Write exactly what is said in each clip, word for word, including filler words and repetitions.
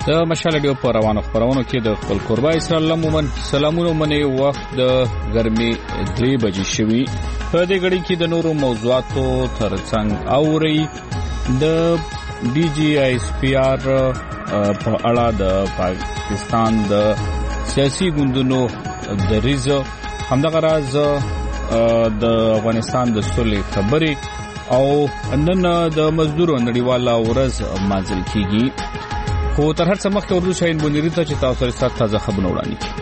د مشال ډیو په روانو خبرونو کې د خپل قربا اسلام عموما سلامونه منې وخت د ګرمي درې بجې شوي په دې غړي کې د نورو موضوعاتو ترڅنګ اوري د ډي جي آی اس پی آر په اړه د پاکستان د سیاسي ګوندونو د ریزو همدغه راز د افغانستان د سولې خبرې او نن د مزدورو نړیواله ورځ مازل کیږي. خو تر هر څه مخکې ورته شاین بونیری ته چې تاسو سره سات تازه خبرونه وړاندې کړي.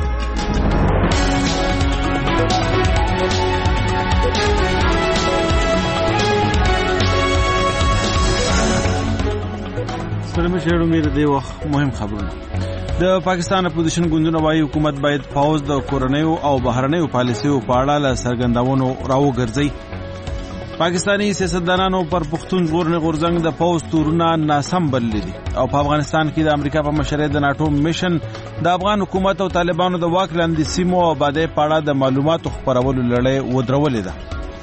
سره مې شهرو مې د وخت مهم خبرونه. د پاکستان اپوزیشن ګوندونو وايي حکومت باید پاوز د کورنیو او بهرنیو پالیسیو په اړه له څرګندونو راوګرځي. پاکستانی سیاستدانانو پر پښتون ژغورنې غورځنګ د پوز تورونه ناسم بللي دي او په افغانستان کې د امریکا په مشرۍ د ناټو میشن د افغان حکومت او طالبانو د واک لاندې سیمو او آبادۍ په اړه د معلوماتو خپرولو لړۍ ودرولې ده.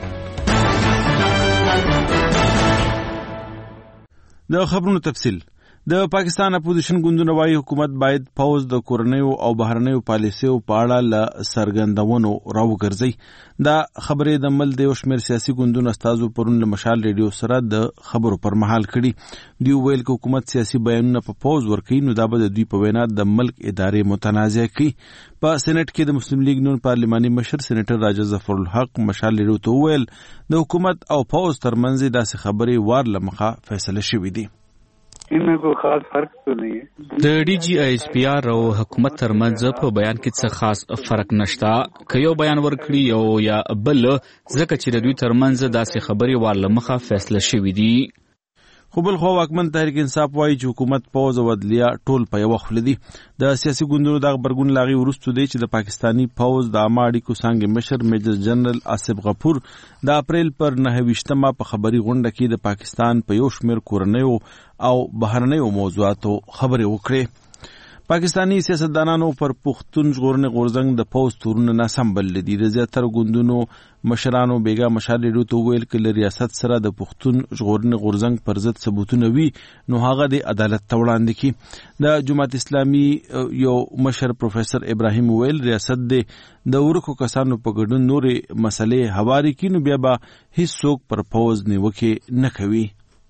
د خبرونو تفصیل. د پاکستان اپوزیشن ګوندونو وايي حکومت باید پوز د کورنیو او بهرنیو پالیسیو په اړه له څرګندونو راوګرځي. دا خبرې د مل د یو شمېر سیاسي ګوندونو استازو پرون له مشال ریډیو سره د خبرو پر مهال کړي. دوی ویل چې حکومت سیاسي بیانونه په پوز ورکوي نو دا به د دوی په وینا د ملک ادارې متنازع کړي. په سېنات کې د مسلم لیگ نون پارلماني مشر سېنیټر راجا ظفر الحق مشال ریډیو ته ویل د حکومت او پوز ترمنځ داسې خبرې وار لمخه فیصله شوې دي. इनमें कोई खास फर्क तो नहीं है. د ډي جي آی اس پی آر او حکومت ترمنځ په بیان کې څه خاص فرق نشته. که یو بیان ورکړي یو یا بل ځکه چې د دوی ترمنځ داسې خبرې وار لمخه فیصله شوې دي. خو بل خو واکمن تحریک انصاف وايي چې حکومت پوز او عدلیه ټول په یو خپل دي. د سیاسي ګوندونو د خبرګون لاغي ورستو دی چې د پاکستانی پوز د عامه اړیکو څنګه مشر میجر جنرال آصف غفور د اپریل پر نهه ویشتمه په خبري غونډه کې د پاکستان په یو شمېر کورنیو او بهرنیو موضوعاتو خبرې وکړې. پاکستانی سیاستدانانو پر پښتون ژغورنې غورځنګ د پوز تورونه ناسم بللي دي. د زیاتره ګوندونو مشرانو بیګا مشال ریډیو ته ویل چې له ریاست سره د پښتون ژغورنې غورځنګ پر ضد ثبوتونه وي نو هغه د عدالت ته وړاندې کړي. د جماعت اسلامي یو مشر پروفیسر ابراهیم ویل ریاست د ورکو کسانو په ګډون نورې مسلې هواري کړي نو بیا به هیڅوک پر پوز نیوکې نه کوي.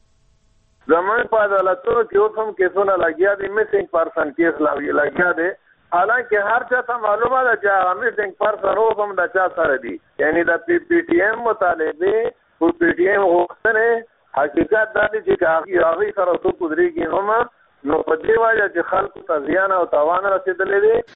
زمان په عدالتونو کې اوس هم کیسونه لګیا دي. میسنګ پرسن کیس لګیا دی حالانکه هر چا ته معلومه ده چې هغه میسنګ پرسن اوس هم د چا سره دي. یعنی د پی پی ټي ایم مطالبې او پی ټي ایم غوښتنې حقیقت دا دی چې هغه سره څوک ودرېږي نو په دې وجه چې خلکو ته زیان او تاوان رسېدلی دی.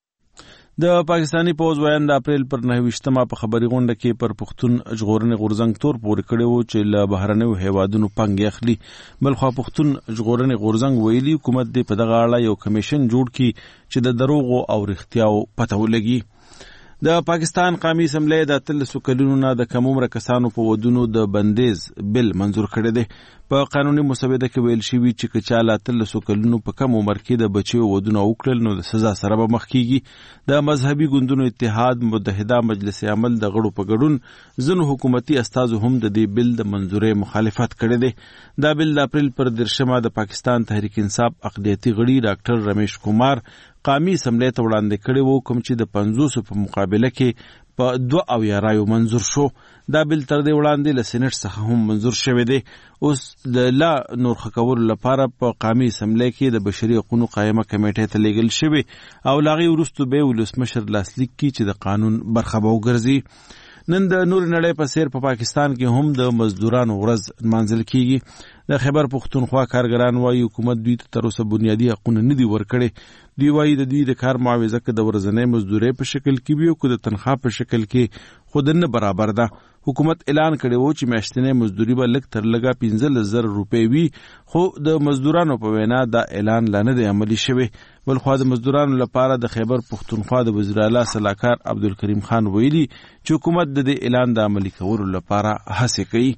د پاکستانی پوز ویان د اپریل پر نهه ویشتمه په خبري غونډه کې پر پښتون ژغورنې غورځنګ تور پورې کړی و چې له بهرنیو هیوادونو پنګ اخلي. بلخوا پښتون ژغورنې غورځنګ ویلي حکومت دې په دغه اړه یو کمیشن جوړ کړي چې د دروغو او رښتیاو پته ولګي. د پاکستان قومي اسمبلی د اتلسو کلونو نه د کم عمره کسانو په ودونو د بندیز بل منظور کړی دی. په قانوني مسوده کې ویل شوي چې که چا له اتلسو کلونو په کم عمر کې د بچیو ودونه وکړل نو د سزا سره به مخ کیږي. د مذهبي ګوندونو اتحاد متحده مجلس عمل د غړو په ګډون ځینو حکومتي استازو هم د دې بل د منظورې مخالفت کړی دی. دا بل د اپریل پر درشمه د پاکستان تحریک انصاف اقلیتي غړي ډاکټر رمیش کمار قومي اسمبلی ته وړاندې کړی وو کوم چې د پنځوسو په مقابله کې په دوه اویا رایو منظور شو. دا بل تر دې وړاندې له سېنات څخه هم منظور شوی دی. اوس د لا نور ښه کولو لپاره په قومي اسمبلی کې د بشري حقوقو قایمه کمیټې ته لیږل شوی او له هغې وروسته به ولسمشر لاسلیک کړي چې د قانون برخه به وګرځي. نن د نور نړۍ په څیر په پاکستان کې هم د مزدورانو ورځ نمانځل کیږي. د خیبر پښتونخوا کارګران وايي حکومت دوی ته تر اوسه بنیادي حقونه نه دي ورکړي. دوی وايي د دوی د کار معاوضه که د ورځنۍ مزدورۍ په شکل کې وي او که د تنخوا په شکل کې خود نه برابر ده. حکومت اعلان کړی و چې میاشتنۍ مزدوري به لږ تر لږه پنځلس زره روپۍ وي خو د مزدورانو په وینا دا اعلان لا نه دی عملي شوی. بلخوا د مزدورانو لپاره د خیبر پښتونخوا د وزیر اعلی سلاکار عبدالکریم خان ویلي چې حکومت د دې اعلان د عملي کولو لپاره هڅې کوي.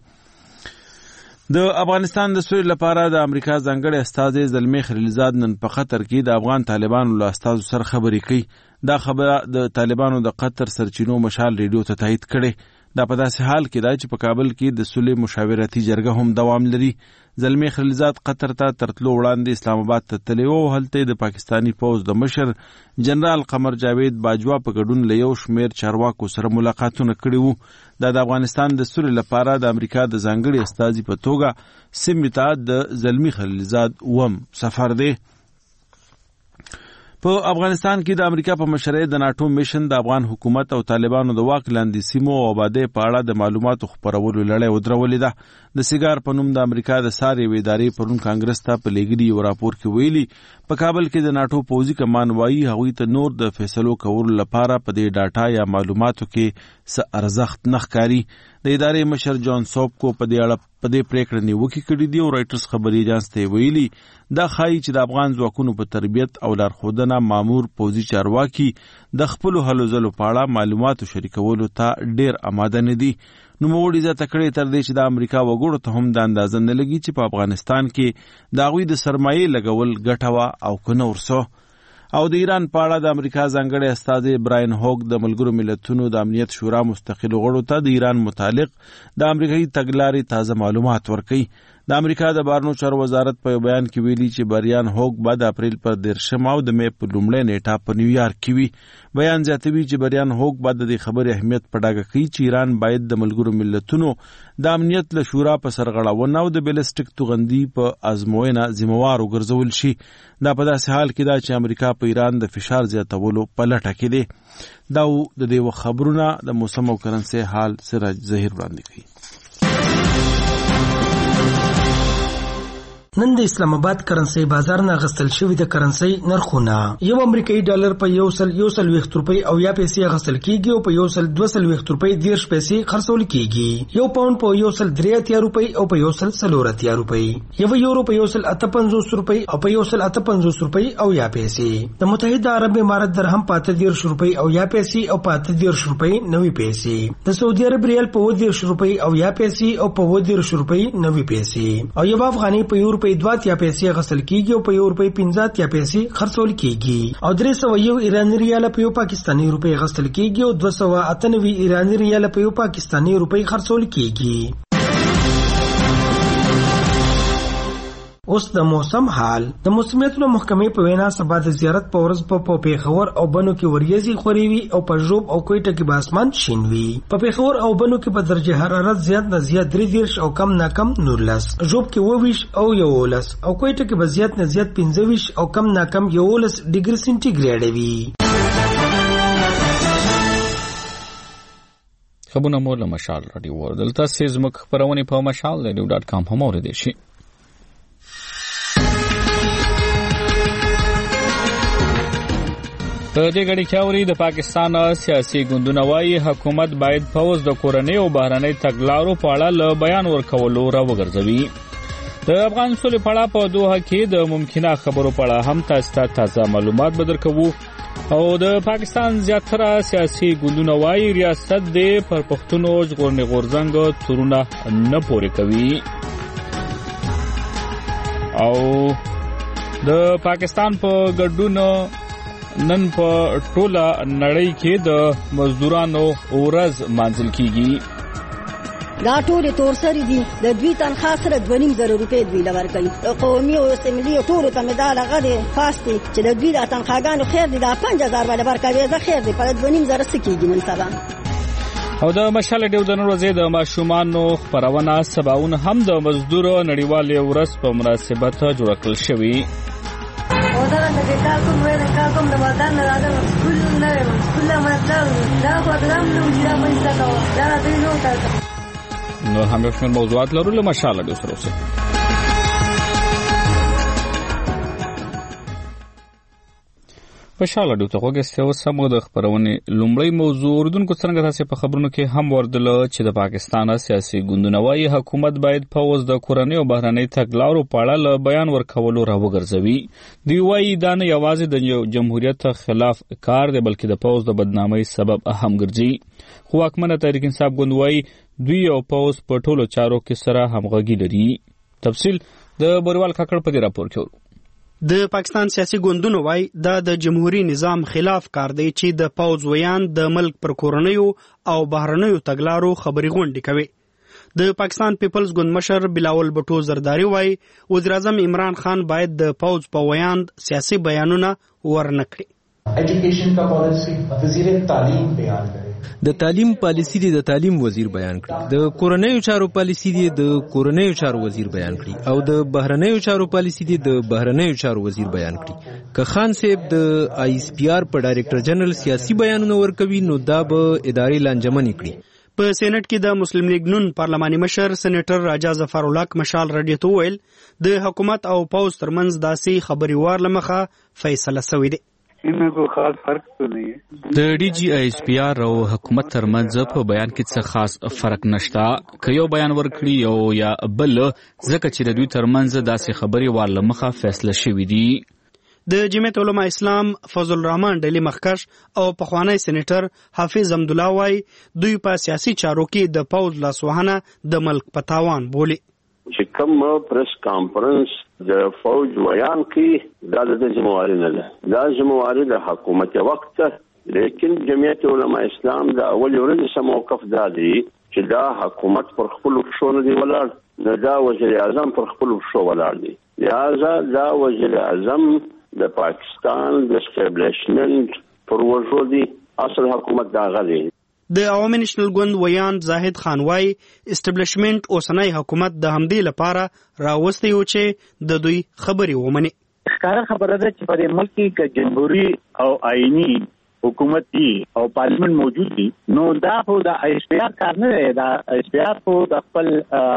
د افغانستان د سولې لپاره د امریکا ځانګړی استازی زلمی خلیلزاد نن په قطر کې د افغان طالبانو له استازو سره خبرې کوي. دا خبره د طالبانو د قطر سرچینو مشال ریډیو ته تایید کړي. دا په داسې حال کې دا چې په کابل کې د صلح مشاورتي جرګه هم دوام لري. زلمی خلیلزاد قطر ته ترتلو وړاندې اسلام آباد ته تللی و او هلته د پاکستانی پوځ د مشر جنرال قمر جاوید باجوا په ګډون له یو شمېر چارواکو سره ملاقاتونه کړي وو. دا د افغانستان د صلح لپاره د امریکا د ځانګړي استازي په توګه سیمې ته د زلمی خلیلزاد وم سفر دی. په افغانستان کې د امریکا په مشرۍ د ناټو میشن د افغان حکومت او طالبانو د واک لاندې سیمو او آبادۍ په اړه د معلوماتو خپرولو لړۍ ودرولې ده. د سیګار په نوم د امریکا د سارې یوې ادارې پرون کانګرس ته په لیږلي یو راپور کې ویلي په کابل کې د ناټو پوځي کمان وایي هغوی ته نور د فیصلو کولو لپاره په دې ډاټا یا معلوماتو کې څه ارزښت نه ښکاري. د ادارې مشر جان سوبکو په دې اړه په دې پریکړه نیوکې کړې دي او رایټرز خبري اژانس ته ویلي دا ښایي چې د افغان ځواکونو په تربیت او لارښودنه مامور پوځي چارواکي د خپلو هلو ځلو په اړه معلوماتو شریکولو ته ډېر آماده نه دي. نوموړي زیاته کړې تر دې چې د امریکا وګړو ته هم دا اندازه نه لګي چې په افغانستان کې د هغوی د سرمایې لګول ګټه وه او که نه ورسو. او د ایران په اړه د امریکا ځانګړی استازی براین هوګ د ملګرو ملتونو د امنیت شورا مستقلو غړو ته د ایران متعلق د امریکایي تګلارې تازه معلومات ورکوي. د امریکا د بهرنیو چارو وزارت په یو بیان کې ویلي چې بریان هوګ به د اپریل پر دېرشم او د مې په لومړۍ نیټه په نیویارک کې وي. بیان زیاتوي چې بریان هوګ به د دې خبرې اهمیت په ډاګه کوي چې ایران باید د ملګرو ملتونو د امنیت له شورا په سرغړونه او د بیلسټیک توغندي په ازموینه ذمہوار وګرځول شي. دا په داسې حال کې ده چې امریکا په ایران د فشار زیاتولو په لټه کې دی. دا د دې خبرونه د موسم او کرنسي حال سراج ظهیر وړاندې کوي. نن د اسلام آباد کرنسي بازار نه غستل شوی د کرنسي نرخونه یو امریکایي ډالر په یو سل یو سل ویخت روپۍ او یا پیسې غستل کیږي او په یو سل دوه سل ویخت روپۍ دیرش پیسې خرڅول کیږي. یو پاوند په یو سل درې اتیا روپۍ او په یو سل څلور اتیا روپۍ. یو یورو په یو سل اته پنځوس روپۍ او په یو سل اته پنځوس روپۍ او یا پیسې. د متحده عرب امارات درهم په اته دیرش روپۍ او یا پیسې او په اته دیرش روپۍ نوي پیسې. د سعودي عرب ریال په اووه دیرش روپۍ او یا پیسې او په اووه دیرش روپۍ نوي پیسې. او یو افغاني په یو روپۍ دوه اتیا پیسې غسل کیږي او په یو روپۍ پنځه اتیا پیسې خرڅول کیږي. او درې سوه یو ایراني ریال په یو پاکستاني روپۍ غسل کیږي او دوه سوه اته نوي ایراني ریال په یو پاکستاني روپۍ خرڅول کیږي. اوس د موسم حال. د موسمیاتو محکمې په وینا سبا د زیارت په ورځ په پیښور او بنو کې وریځي خوري او په ژوب او کوټه کې به اسمان شین وي. په پیښور او بنو کې په درجه حرارت زیات نه زیات درې دیرش او کم نه کم نورلس، ژوب کې اووه ویشت او یولس او کوټه کې به زیات نه زیات پنځه ویشت او کم نه کم یولس ډیګري سنټیګریډ وي. خبرونه مو له مشال رادیو دلته سیزمک خبرونه په مشال رادیو ډاټ کام هم اوریدئ شئ. په دې غړي کې اوري د پاکستان سیاسي ګوندونه وايي حکومت باید پوز د کورنۍ او بهرنۍ تګلارو په اړه له بیان ورکولو راوګرځوي. د افغان صلح په اړه په دوحه کې د ممکنه خبرو په اړه هم تاسو ته تازه معلومات به درکوو. او د پاکستان زیاتره سیاسي ګوندونه وايي ریاست د پر پښتنو ژغورنې غورځنګ تورونه نه پورې کوي. او د پاکستان په ګډون نن په ټوله نړۍ کې د مزدورانو ورځ مانځل کیږي. دا ټول تورسري دي د دوی تنخواه سره دوه نیم زره روپۍ دوی له ورکوي. قومي او سیملي ټولو ته مې دا هغه دی خاص دی چې د دوی دا تنخواهګانو خیر دی دا پنځه هزار باندې ورکوي زه خیر دی په دوه نیم زره څه کېږي نن سبا. او د مشال ډیو د نن ورځې د ماشومانو خپرونه سباون هم د مزدور نړیوالې ورځ په مناسبت جوړ کړل شوی. او دا د کال کوم وای د کال کوم د وطن نه راځم سکول نه یم سکول نه مطلب دا خو درام نو چې ما یې تاسو دا دوی نو تاسو نو هم یو موضوعات لرو له ماشاءالله د سره اوسه. ماشاءالله د توګه ستو سمو د خبرونه لومړی موضوع اردوونکو څنګه تاسو په خبرونو کې هم وردل چې د پاکستان سیاسي ګوندونه وايي حکومت باید پوز د کورنۍ او بهرنۍ تګلارو په اړه له بیان ورکولو راوګرځوي. دی وايي دا نه یوازې د جمهوریت خلاف کار دی بلکې د پوز د بدنامۍ سبب هم ګرځي. خو حکومت تحریک انصاف ګوند وايي دوی او پوز په ټولو چارو کې سره همغږي لري. تفصیل د بوروال کاکړ په دې راپور کې ورو. د پاکستان سیاسي ګوندونو وای دا د جمهوریت نظام خلاف کار دی چې د پوز ویان د ملک پر کورنیو او بهرنیو تګلارو خبري غونډې کوي. د پاکستان پیپلز ګوند مشر بلاول بټو زرداری وای وزیر اعظم عمران خان باید د پوز په ویان سیاسي بیانونه ورنکړي. ایجوکیشن کا پالیسی وزیر تعلیم بیان کړي. د تعلیم پالیسی دی د تعلیم وزیر بیان کړي. د کورنیو چارو پالیسی دی د کورنیو چارو وزیر بیان کړي او د بهرنیو چارو پالیسی دی د بهرنیو چارو وزیر بیان کړي. که خان صاحب د آی اس پی آر په ډایریکټر جنرال سیاسي بیانونه ورکوي نو دا به ادارې لانجمنې کړي. په سېنات کې د مسلم لیگ نون پارلماني مشر سېنیټر راجا ظفر الحق مشال رادیو ته ویل د حکومت او پوز ترمنځ داسې خبري وار لمخه فیصله شوې ده. इनमें कोई खास फर्क तो नहीं है. د ډي جی آی اس پی آر او حکومت ترمنځ په بیان کې څه خاص فرق نشته. که یو بیان ورکړي او یا بل ځکه چې د دوی ترمنځ داسې خبري وار لمخه فیصله شوې دي. د جمعیت علماء اسلام فضل الرحمن ډلی مخکش او پخوانی سېنیټر حافظ حمدالله وای دوی په سیاسي چارو کې د پوز لاسوهنه د ملک په تاوان بولي. چې کوم پریس کانفرنس د فوج ویان کې دا د ذمہواری نه ده. دا ذمہواری د حکومت وخت لیکن جمعیت علماء اسلام د اول ورځ سم موقف دا دی چې دا حکومت پر خپل پښو نه دی ولاړ، نه دا وزیر اعظم پر خپل پښو ولاړ دی. لہذا دا وزیر اعظم د پاکستان د اسټابلیشمنت پر وجو دی، اصل حکومت دا غلی. د عوامي نېشنل ګوند ویان زاهد خان وای اسټابلیشمنت اوسنۍ حکومت د همدې لپاره راوستي و چې د دوی خبري ومني. ښکاره خبره ده چې په دې ملک کې ک جمهوریت او آئینی حکومت دی او پارلیمنت موجود دی نو دا خو د آی اس پی آر کار نه دی. دا آی اس پی آر خو د خپل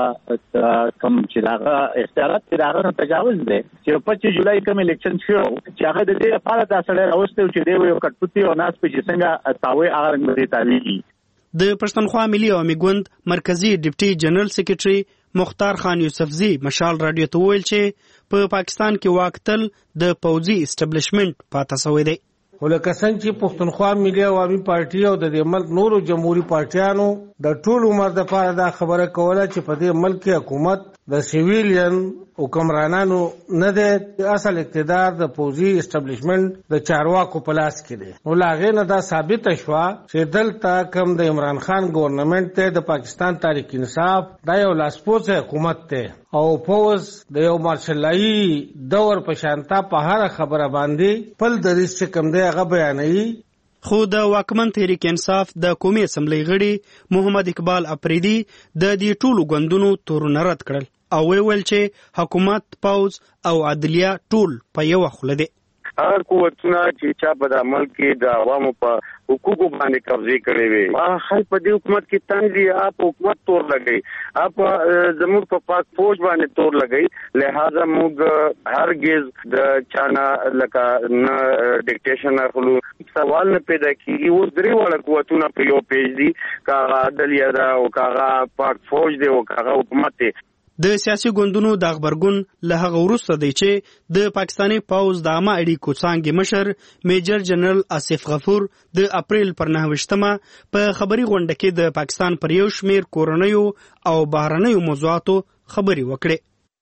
کم چې هغه اختیارات چې هغه تجاوز دی چې پچیس جولای کوم الیکشن شو چې هغه د دې لپاره دا سره راوستي چې دی یو کټپوتی او ناس په څنګه تاوي هغه رنګ دی تاویږي. د پښتونخوا ملي عوامي ګوند مرکزی ډیپټي جنرال سیکریټري مختار خان یوسفزی مشال رادیو ته ویل چې په پاکستان کې واکتل د پوځي اسټابلیشمنت پاتې شوی دی. ولکه څنګه چې پښتونخوا ملي عوامي پارټي او د دې ملک نورو جمهوریت پارټیانو د ټول عمر د پاره دا خبره کوله چې په دې ملک حکومت د سیویلین حکمرانانو نه دی، اصل اقتدار د پوځي اسټابلیشمنت د چارواکو په لاس کې دی. نو لاغې نه دا ثابت شوه چې دلته کوم د عمران خان ګورنمنت ته د پاکستان تحریک انصاف دا یو لاسپوڅ حکومت ته او پوز د یو مارشلایي دور په شانتا په هر خبره باندې پل دریس چې کوم دی هغه بیانوي. خو د واکمن تحریک انصاف د قومي اسمبلی غړي محمد اقبال اپریدي د دې ټولو ګوندونو تورونه رد کړل او ویل چې حکومت، پوز او عدلیه ټول په یو خوله دي. هغه قوتونه چې چا په د ملک کې د عوامو په حقوقو باندې قبضه کړې وي هغه په دې حکومت کې تنګي اپ حکومت تور لګي، اپ زموږ په پاک فوج باندې تور لګي. لہذا موږ هرگز د چانا لکه نه ډیکټیشن اخلو. سوال نه پیدا کیږي اوس درې وړ قوتونه په یو پیج دي، کاغه عدلیه ده او کاغه پاک فوج دی او کاغه حکومت دی. د سیاسي ګوندونو د خبرګون له هغه وروسته دی چې د پاکستاني پوز د عامه اړیکو څانګې مشر میجر جنرال آصف غفور د اپریل پر نهه په خبري غونډه کې د پاکستان پر یو شمیر کورنیو او بهرنیو موضوعاتو خبري وکړې.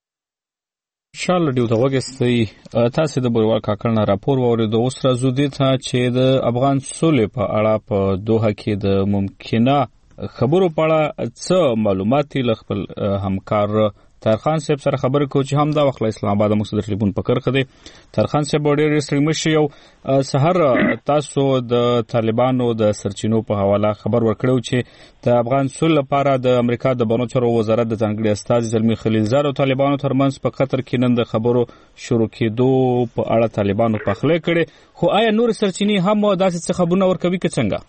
شال ډیو ته وګستئ تاسو د بروال کاکړ نه راپور واورېدو. اوس راځو دې ته چې د افغان سولې په اړه په دوحه کې د ممکنه خبرو په اړه څه معلومات له خپل همکار ترخان صاحب سره خبرې کوو چې هم دا وخت اسلام آباد مو صدر ټلیفون پکړ خدي. ترخان صاحب ډېر ستړي مشي او سحر تاسو د طالبانو د سرچینو په حواله خبر ورکړو چې د افغان سول لپاره د امریکا د بانو چارو وزارت د ځانګړي استاذ زلمی خلیلزاد او طالبانو ترمنځ په قطر کې نن د خبرو شروع کېدو په اړه طالبانو پخلی کړي. خو آیا نور سرچینې هم داسې څه خبرونه ورکوي که څنګه؟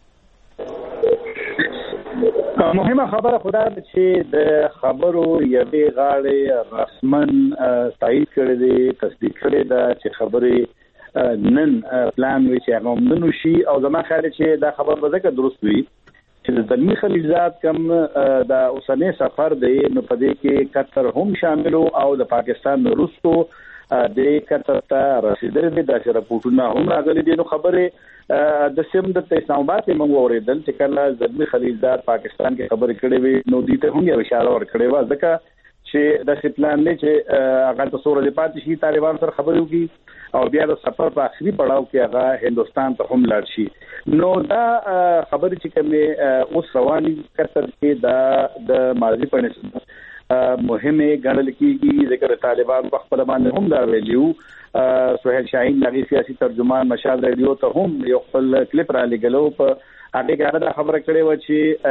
مهمه خبره خدا ده چې د خبرو یوې غاړې رسمن تایید کړی دی، تصدیق کړی ده چې خبرې نن پلان وي چې هغه ومنو شي او زما خیال چې دا خبر به ځکه درست وي چې د زلمی خلیلزاد کوم د اوسنی سفر دی نو په دې کې قطر هم شامل او د پاکستان وروستو د قطر ته رسیدلي دي. دا چې راپورټونه هم راغلي دي. نو خبرې د سیم د اسلام آباد کې موږ اورېدل چې کله زلمی خلیلزاد پاکستان کې خبرې کړې وي نو دې ته هم یو اشاره ورکړې وه ځکه چې د پلان نه چې هغه د سورې پاتې شي طالبان سره خبرې وکړي او بیا د سفر په اخري پړاو کې هغه هندستان ته هم لاړ شي. نو دا خبرې چې کومه اوس رواني کتر کې دا د ماضي په نسبت مهمه ګڼل کېږي ځکه طالبان په خپل باندې هم دا ویلو. سہیل شاهین نغی سیاسي ترجمان مشال ریډیو ته هم یو خپل کلیپ را لګلو په هغه کې دا خبره کړې و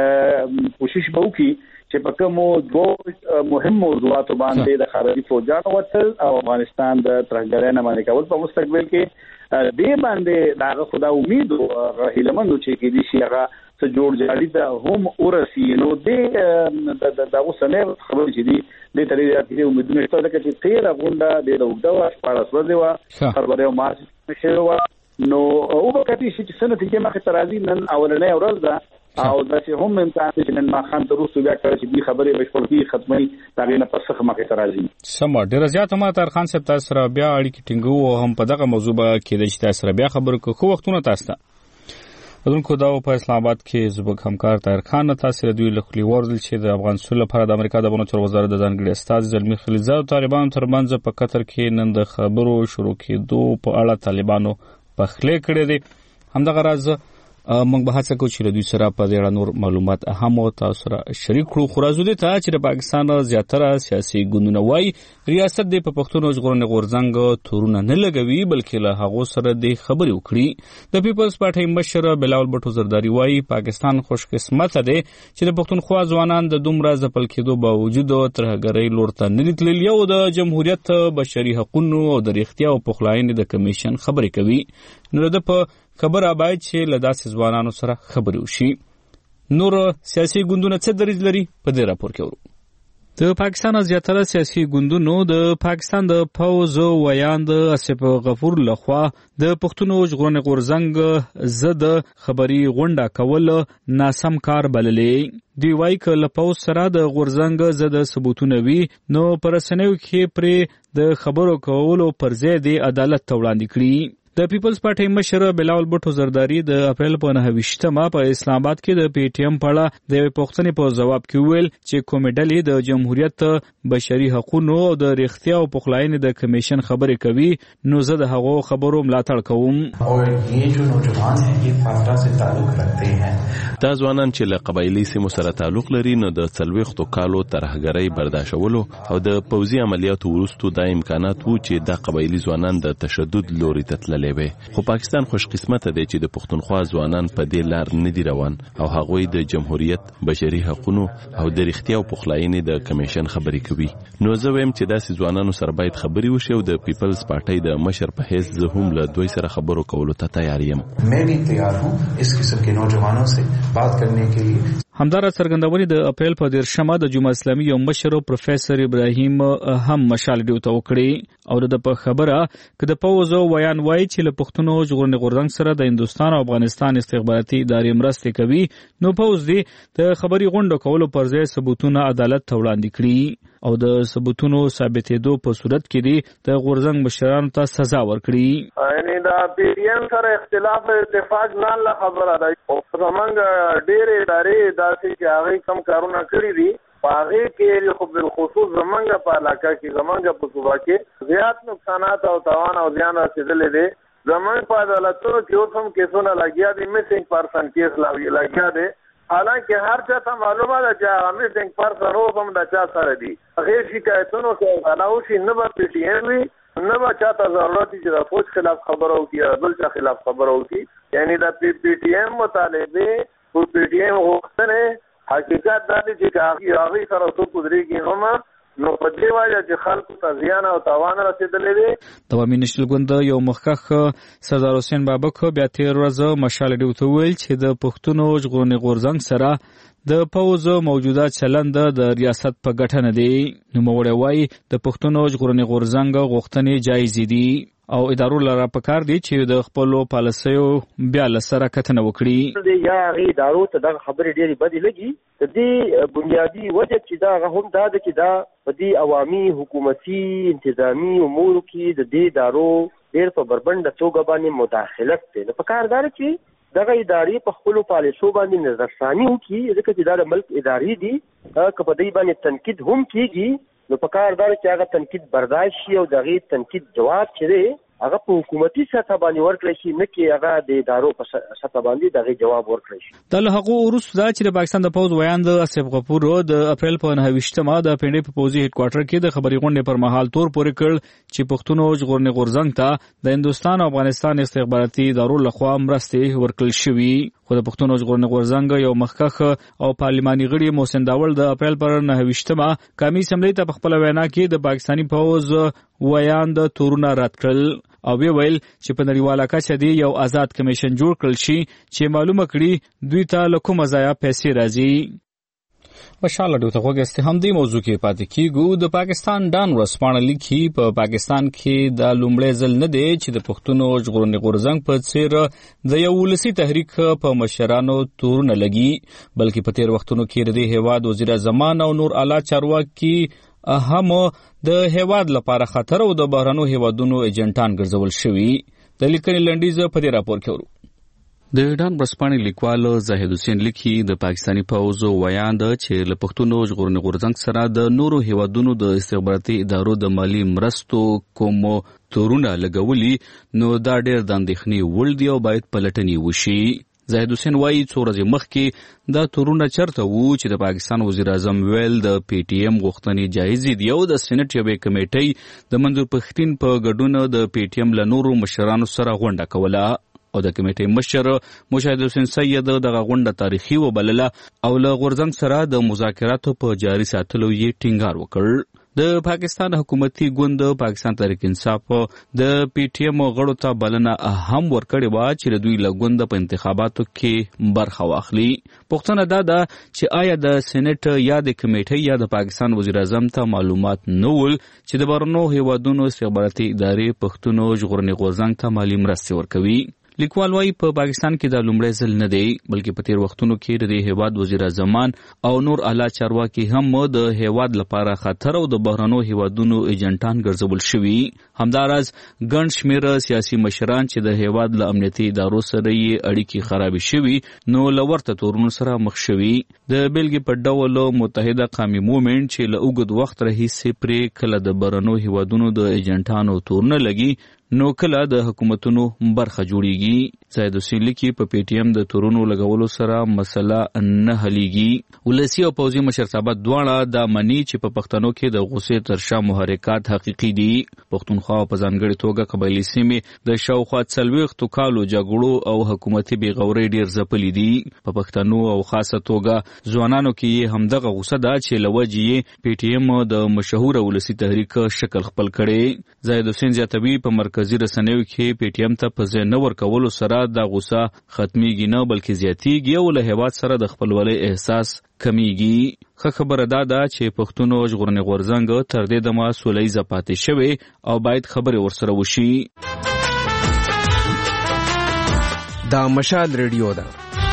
چې کوشش به وکړي چې په کومو دوه مهم موضوعاتو باندې د خارجي فوجانو وتل او افغانستان د ترهګرۍ نه باندې کول په مستقبل کې دې باندې دا خدا امید او هیلمنو چې کې دي شي هغه څه جوړ جاړي ته هم ورسي. نو دې د دا اوسنه خبرې چې دي د ترې د امیدونو شته چې تیر غونډه د دوه شپږ ورځې و فروری او مارچ شهر و. نو او په کتي چې څنګه چې مخه ترازی نن اولنې ورځ ده او دا چې هم امکان چې نن ما خان تر اوسه بیا کړی چې دې خبرې بشپړتي ختمي تاغې نه پسخه مخه ترازی. سم ډیر زیات ما تر خان صاحب تاسو را بیا اړیکې ټینګو او هم په دغه موضوع به کې د تاسو را بیا خبرو کوو وختونه تاسو ته دونکو دا په اسلام آباد کې زبګ همکار طاهر خان تاسو دوی لخوا ورزل چې د افغان سولې لپاره د امریکا د بڼو تر وزارت د ځانګړي استاد زلمی خلیزاد او طالبانو ترمنځ په قطر کې نن د خبرو شروع کېدو په اړه طالبانو په خلې کړې دي. همدغه راز موږ به هڅه کوو چې له دوی سره په دې اړه نور معلومات هم او تاسو سره شریک کړو. خو راځو دې ته چې د پاکستان زیاتره سیاسي ګوندونه وایي ریاست دې په پښتون ژغورنې غورځنګ تورونه نه لګوي بلکې له هغو سره دې خبرې وکړي. د پیپلز پارټۍ مشر بلاول بټو زرداری وایي پاکستان خوش قسمته دی چې د پښتونخوا ځوانان د دومره ځپل کېدو باوجود ترهګرۍ لور ته نه دي تللي او د جمهوریت بشري حقوقو او د رښتیا او پخلاینې د کمیشن خبرې کوي. نو د په خبره باید چې له داسې ځوانانو سره خبرې وشي. نور سیاسي ګوندونه څه دریځ لري په دې راپور کې ورو. د پاکستان زیاتره سیاسي ګوندونو د پاکستان د پوز ویاند اسف غفور لخوا د پښتون ژغورنې غورځنګ ضد خبري غونډه کول ناسم کار بللې. دی وايي ک له پوز سره د غورځنګ ضد ثبوتونه وي نو پر سنوي کې پر د خبرو کولو پر ځای د عدالت ته وړاندې کړي. د پیپلز پارټۍ مشر بلاول بټو زرداری د اپریل په نهه ویشتمه په اسلام آباد کې د پی ټی ایم په اړه د پوښتنې په ځواب کې ویل چې کومې ډلې د جمهوریت بشري حقوقو او د رښتیا او پخلاینې د کمیشن خبرې کوي نو زه د هغو خبرو ملاتړ کوم. دا ځوانان چې له قبایلي سیمو سره تعلق لري نو د څلوېښتو کالو ترهګرۍ برداشتولو او د پوځي عملیاتو وروسته دا امکانات وو چې دا قبایلي ځوانان د تشدد لوري ته تللي. خو پاکستان خوش قسمته دی چې د پښتونخوا ځوانان په دې لار نه دي روان او هغوی د جمهوریت بشري حقوقو او د رښتیا او پخلاینې د کمیشن خبرې کوي. نو زه وایم چې داسې ځوانانو سره باید خبرې وشي او د پیپلز پارټۍ د مشر په حیث زه هم له دوی سره خبرو کولو ته تیار یم. همدارا څرګندونې د اپریل په دیرشمه د جمهوریت اسلامي یو مشر پروفیسور ابراهیم هم مشال ډیو ته وکړي او د په خبره ک د پوز ویان وای چې له پښتون ژغورنې غورځنګ سره د هندستان او افغانستان استخباراتي ادارې مرسته کوي نو پوز دی د خبري غونډه کولو پر ځای ثبوتونه عدالت ته وړاندې کړي او د ثبوتونو ثابتېدو په صورت کې دی د غورځنګ مشرانو ته سزا ورکړي. یعنی دا پی ټی ایم سره اختلاف اتفاق نه خبره ده او زمونږ ډېر ادارې داسې چې هغه کم کارونه کړی دي هغه کې خو بل خصوص زمونږ په علاقه کې زمونږ په صوبه کې زیات نقصانات او تاوان او زیان رسیدلې دي. زمونږ په عدالتونو کې اوس هم کیسونه لګیا دي میسنګ پرسن کیس لګیا دي حالانکه هر چا ته معلومه ده چې هغه میسنګ پرسن هم د چا سره دي. هغه شکایتونو کې علاوه شي نه به پی ټی ایم وي نه به چاته ضرورت چې د فوج خلاف خبره وکړي بل چا خلاف خبره وکړي. یعنی د پی ټی ایم مطالبه او پی ټی ایم غوښتنې حقیقت دا دی چې هغه سره څو قدرېږي هم نو په دې وجه چې خلکو ته زیان او تاوان رسیدلې دي. د عوامي نشل ګوند یو مخکښ سردار حسین بابک بیا تیر ورځ مشال ډیو ته ویل چې د پښتون ژغورنې غورځنګ سره د پوز موجوده چلند د ریاست په ګټه نه دی. نو موړی وایي د پښتون ژغورنې غورځنګ غوښتنې جایز دي او ادارو لپاره پکار دي چې د خپل پالیسیو بیا لسره کتنه وکړي. یا غي ادارو ته د خبرې ډېری بدې لګي د دې بنیادی وجه چې دا هم دا د چې دا په دې عوامي حکومتي انتظامی امور کې د دې ادارو ډېر په بربنده توګه باندې مداخلت دی. نو پکار دار چې دغه ادارې په خپل پالیسو باندې نظرثاني وکړي ځکه چې دا د ملک ادارې دي که په دې باندې تنقید هم کیږي نو په کار دا چې هغه تنقید برداشت شي او دغه تنقید جواب چره هغه په حکومتي سطح باندې ورکړی شي، نه کې هغه د ادارو په سطح باندې دغه جواب ورکړی شي. د هغو وروسته دا چې د پاکستان د پوز ویان د اسف غفور د اپریل په نهه ویشتمه د پنډې په پوزي هډ کوارټر کې د خبري غونډې پر مهال تور پورې کړ چې پښتون او ژغورنې غورځنګ ته د هندستان او افغانستان استخباراتي ادارو لخوا مرستې ورکړل شوې. خو د پښتون او ژغورنې غورځنګ یو مخکخ او پارلماني غړي محسن داول د اپریل پر نهه ویشتمه قومي اسمبلی ته په خپل وینا کې د پاکستاني پوز ویان د تورونه رد کړل او وی ویل چې په نړیواله کچه دی یو آزاد کمیشن جوړ کړل شي چې معلومه کړي دوی ته له کومه ځایه پیسې راځي. بشار لډو ته وګورئ هم دې موضوع کې پاتې کیږو. د پاکستان ډان ورسپانه لیکي په پاکستان کې د لومړی ځل نه دی چې د پښتون او ژغورنې غورځنګ په څیر د یو ولسي تحریک په مشرانو تورونه لګي، بلکې په تیر وختونو کې د هیواد وزیر اعظم او نور اعلی چارواکي هم د هیواد لپاره خطر او د بهرانو هیوادونو ایجنټان ګرځول شوي. د لیکنې لنډیز په دې راپور کې ورو. د ډان برسپانې لیکوال زاهد حسین لیکي د پاکستاني پوز ویان د چې له پښتون او ژغورنې غورځنګ سره د نورو هیوادونو د استخباراتي ادارو د مالی مرستو کوم تورونه لګولي نو دا ډېر د اندېښنې وړ دي او باید پلټنې وشي. زاهد حسین وایي څو ورځې مخکې دا تورونه چرته وو چې د پاکستان وزیر اعظم ویل د پی ټی ایم غوښتنې جایزې دي او د سېنات یوې کمیټې د منظور پښتین په ګډون د پی ټی ایم له نورو مشرانو سره غونډه کوله او د کمیټې مشر مشاهد حسین سید دغه غونډه تاریخي وبلله او له غورځنګ سره د مذاکراتو په جاري ساتلو یې ټینګار وکړ. د پاکستان حکومتي ګوند پاکستان تحریک انصاف د پی ټی ایم غړو ته بلنه هم ورکړې وه چې دوی له ګوند په انتخاباتو کې برخه واخلي. پوښتنه دا ده چې آیا د سېنات یا د کمیټې یا د پاکستان وزیر اعظم ته معلومات نه ول چې د بهرنیو هیوادونو استخباراتي ادارې پښتون او ژغورنې غورځنګ ته مالي مرستې ورکوي. لیکوال وايي په پاکستان کې دا لومړی ځل نه دی، بلکې په تیر وختونو کې د دې هیواد وزیر اعظم او نور اعلی چارواکي هم د هیواد لپاره خطر او د بهرنیو هیوادونو ایجنټان ګرځول شوي. همداراز ګڼ شمېر سیاسي مشران چې د هیواد له امنیتي ادارو سره یې اړیکې خرابې شوي نو له ورته تورونو سره مخ شوي. د بیلګې په ډول متحده قومي مومنټ چې له اوږد وخت راهیسې پرې کله د بهرنیو هیوادونو د ایجنټانو تورونه لګي نو کله د حکومتونو برخه جوړیږي. زاهد حسین لیکي په پی ټی ایم د تورونو لګولو سره مسله نه حلیږي. ولسی او پوځي مشرتابه دواړه دا مني چې په پښتنو کې د غصې تر شا محرکات حقیقي دي. پښتونخوا په ځانګړې توګه قبایلي سیمې د شاوخوا څلوېښتو کالو جګړو او حکومتي بېغورۍ ډېر ځپلي دي. په پښتنو او خاصه توګه ځوانانو کې یې همدغه غوسه ده چې له وجې یې پی ټی ایم د مشهوره ولسي تحریک شکل خپل کړی. زاهد حسین زیاتوي په مرکزي رسنیو کې پی ټی ایم ته په ځای نه ورکولو سره دا غوسه ختمیږي نه بلکې زیاتیږي او له هیواد سره د خپلولۍ احساس کمیږي. ښه خبره دا ده چې پښتون او ژغورنې غورځنګ تر دې دمه سوله ییزه پاتې شوی او باید خبرې ورسره وشي. دا مشال ریډیو ده.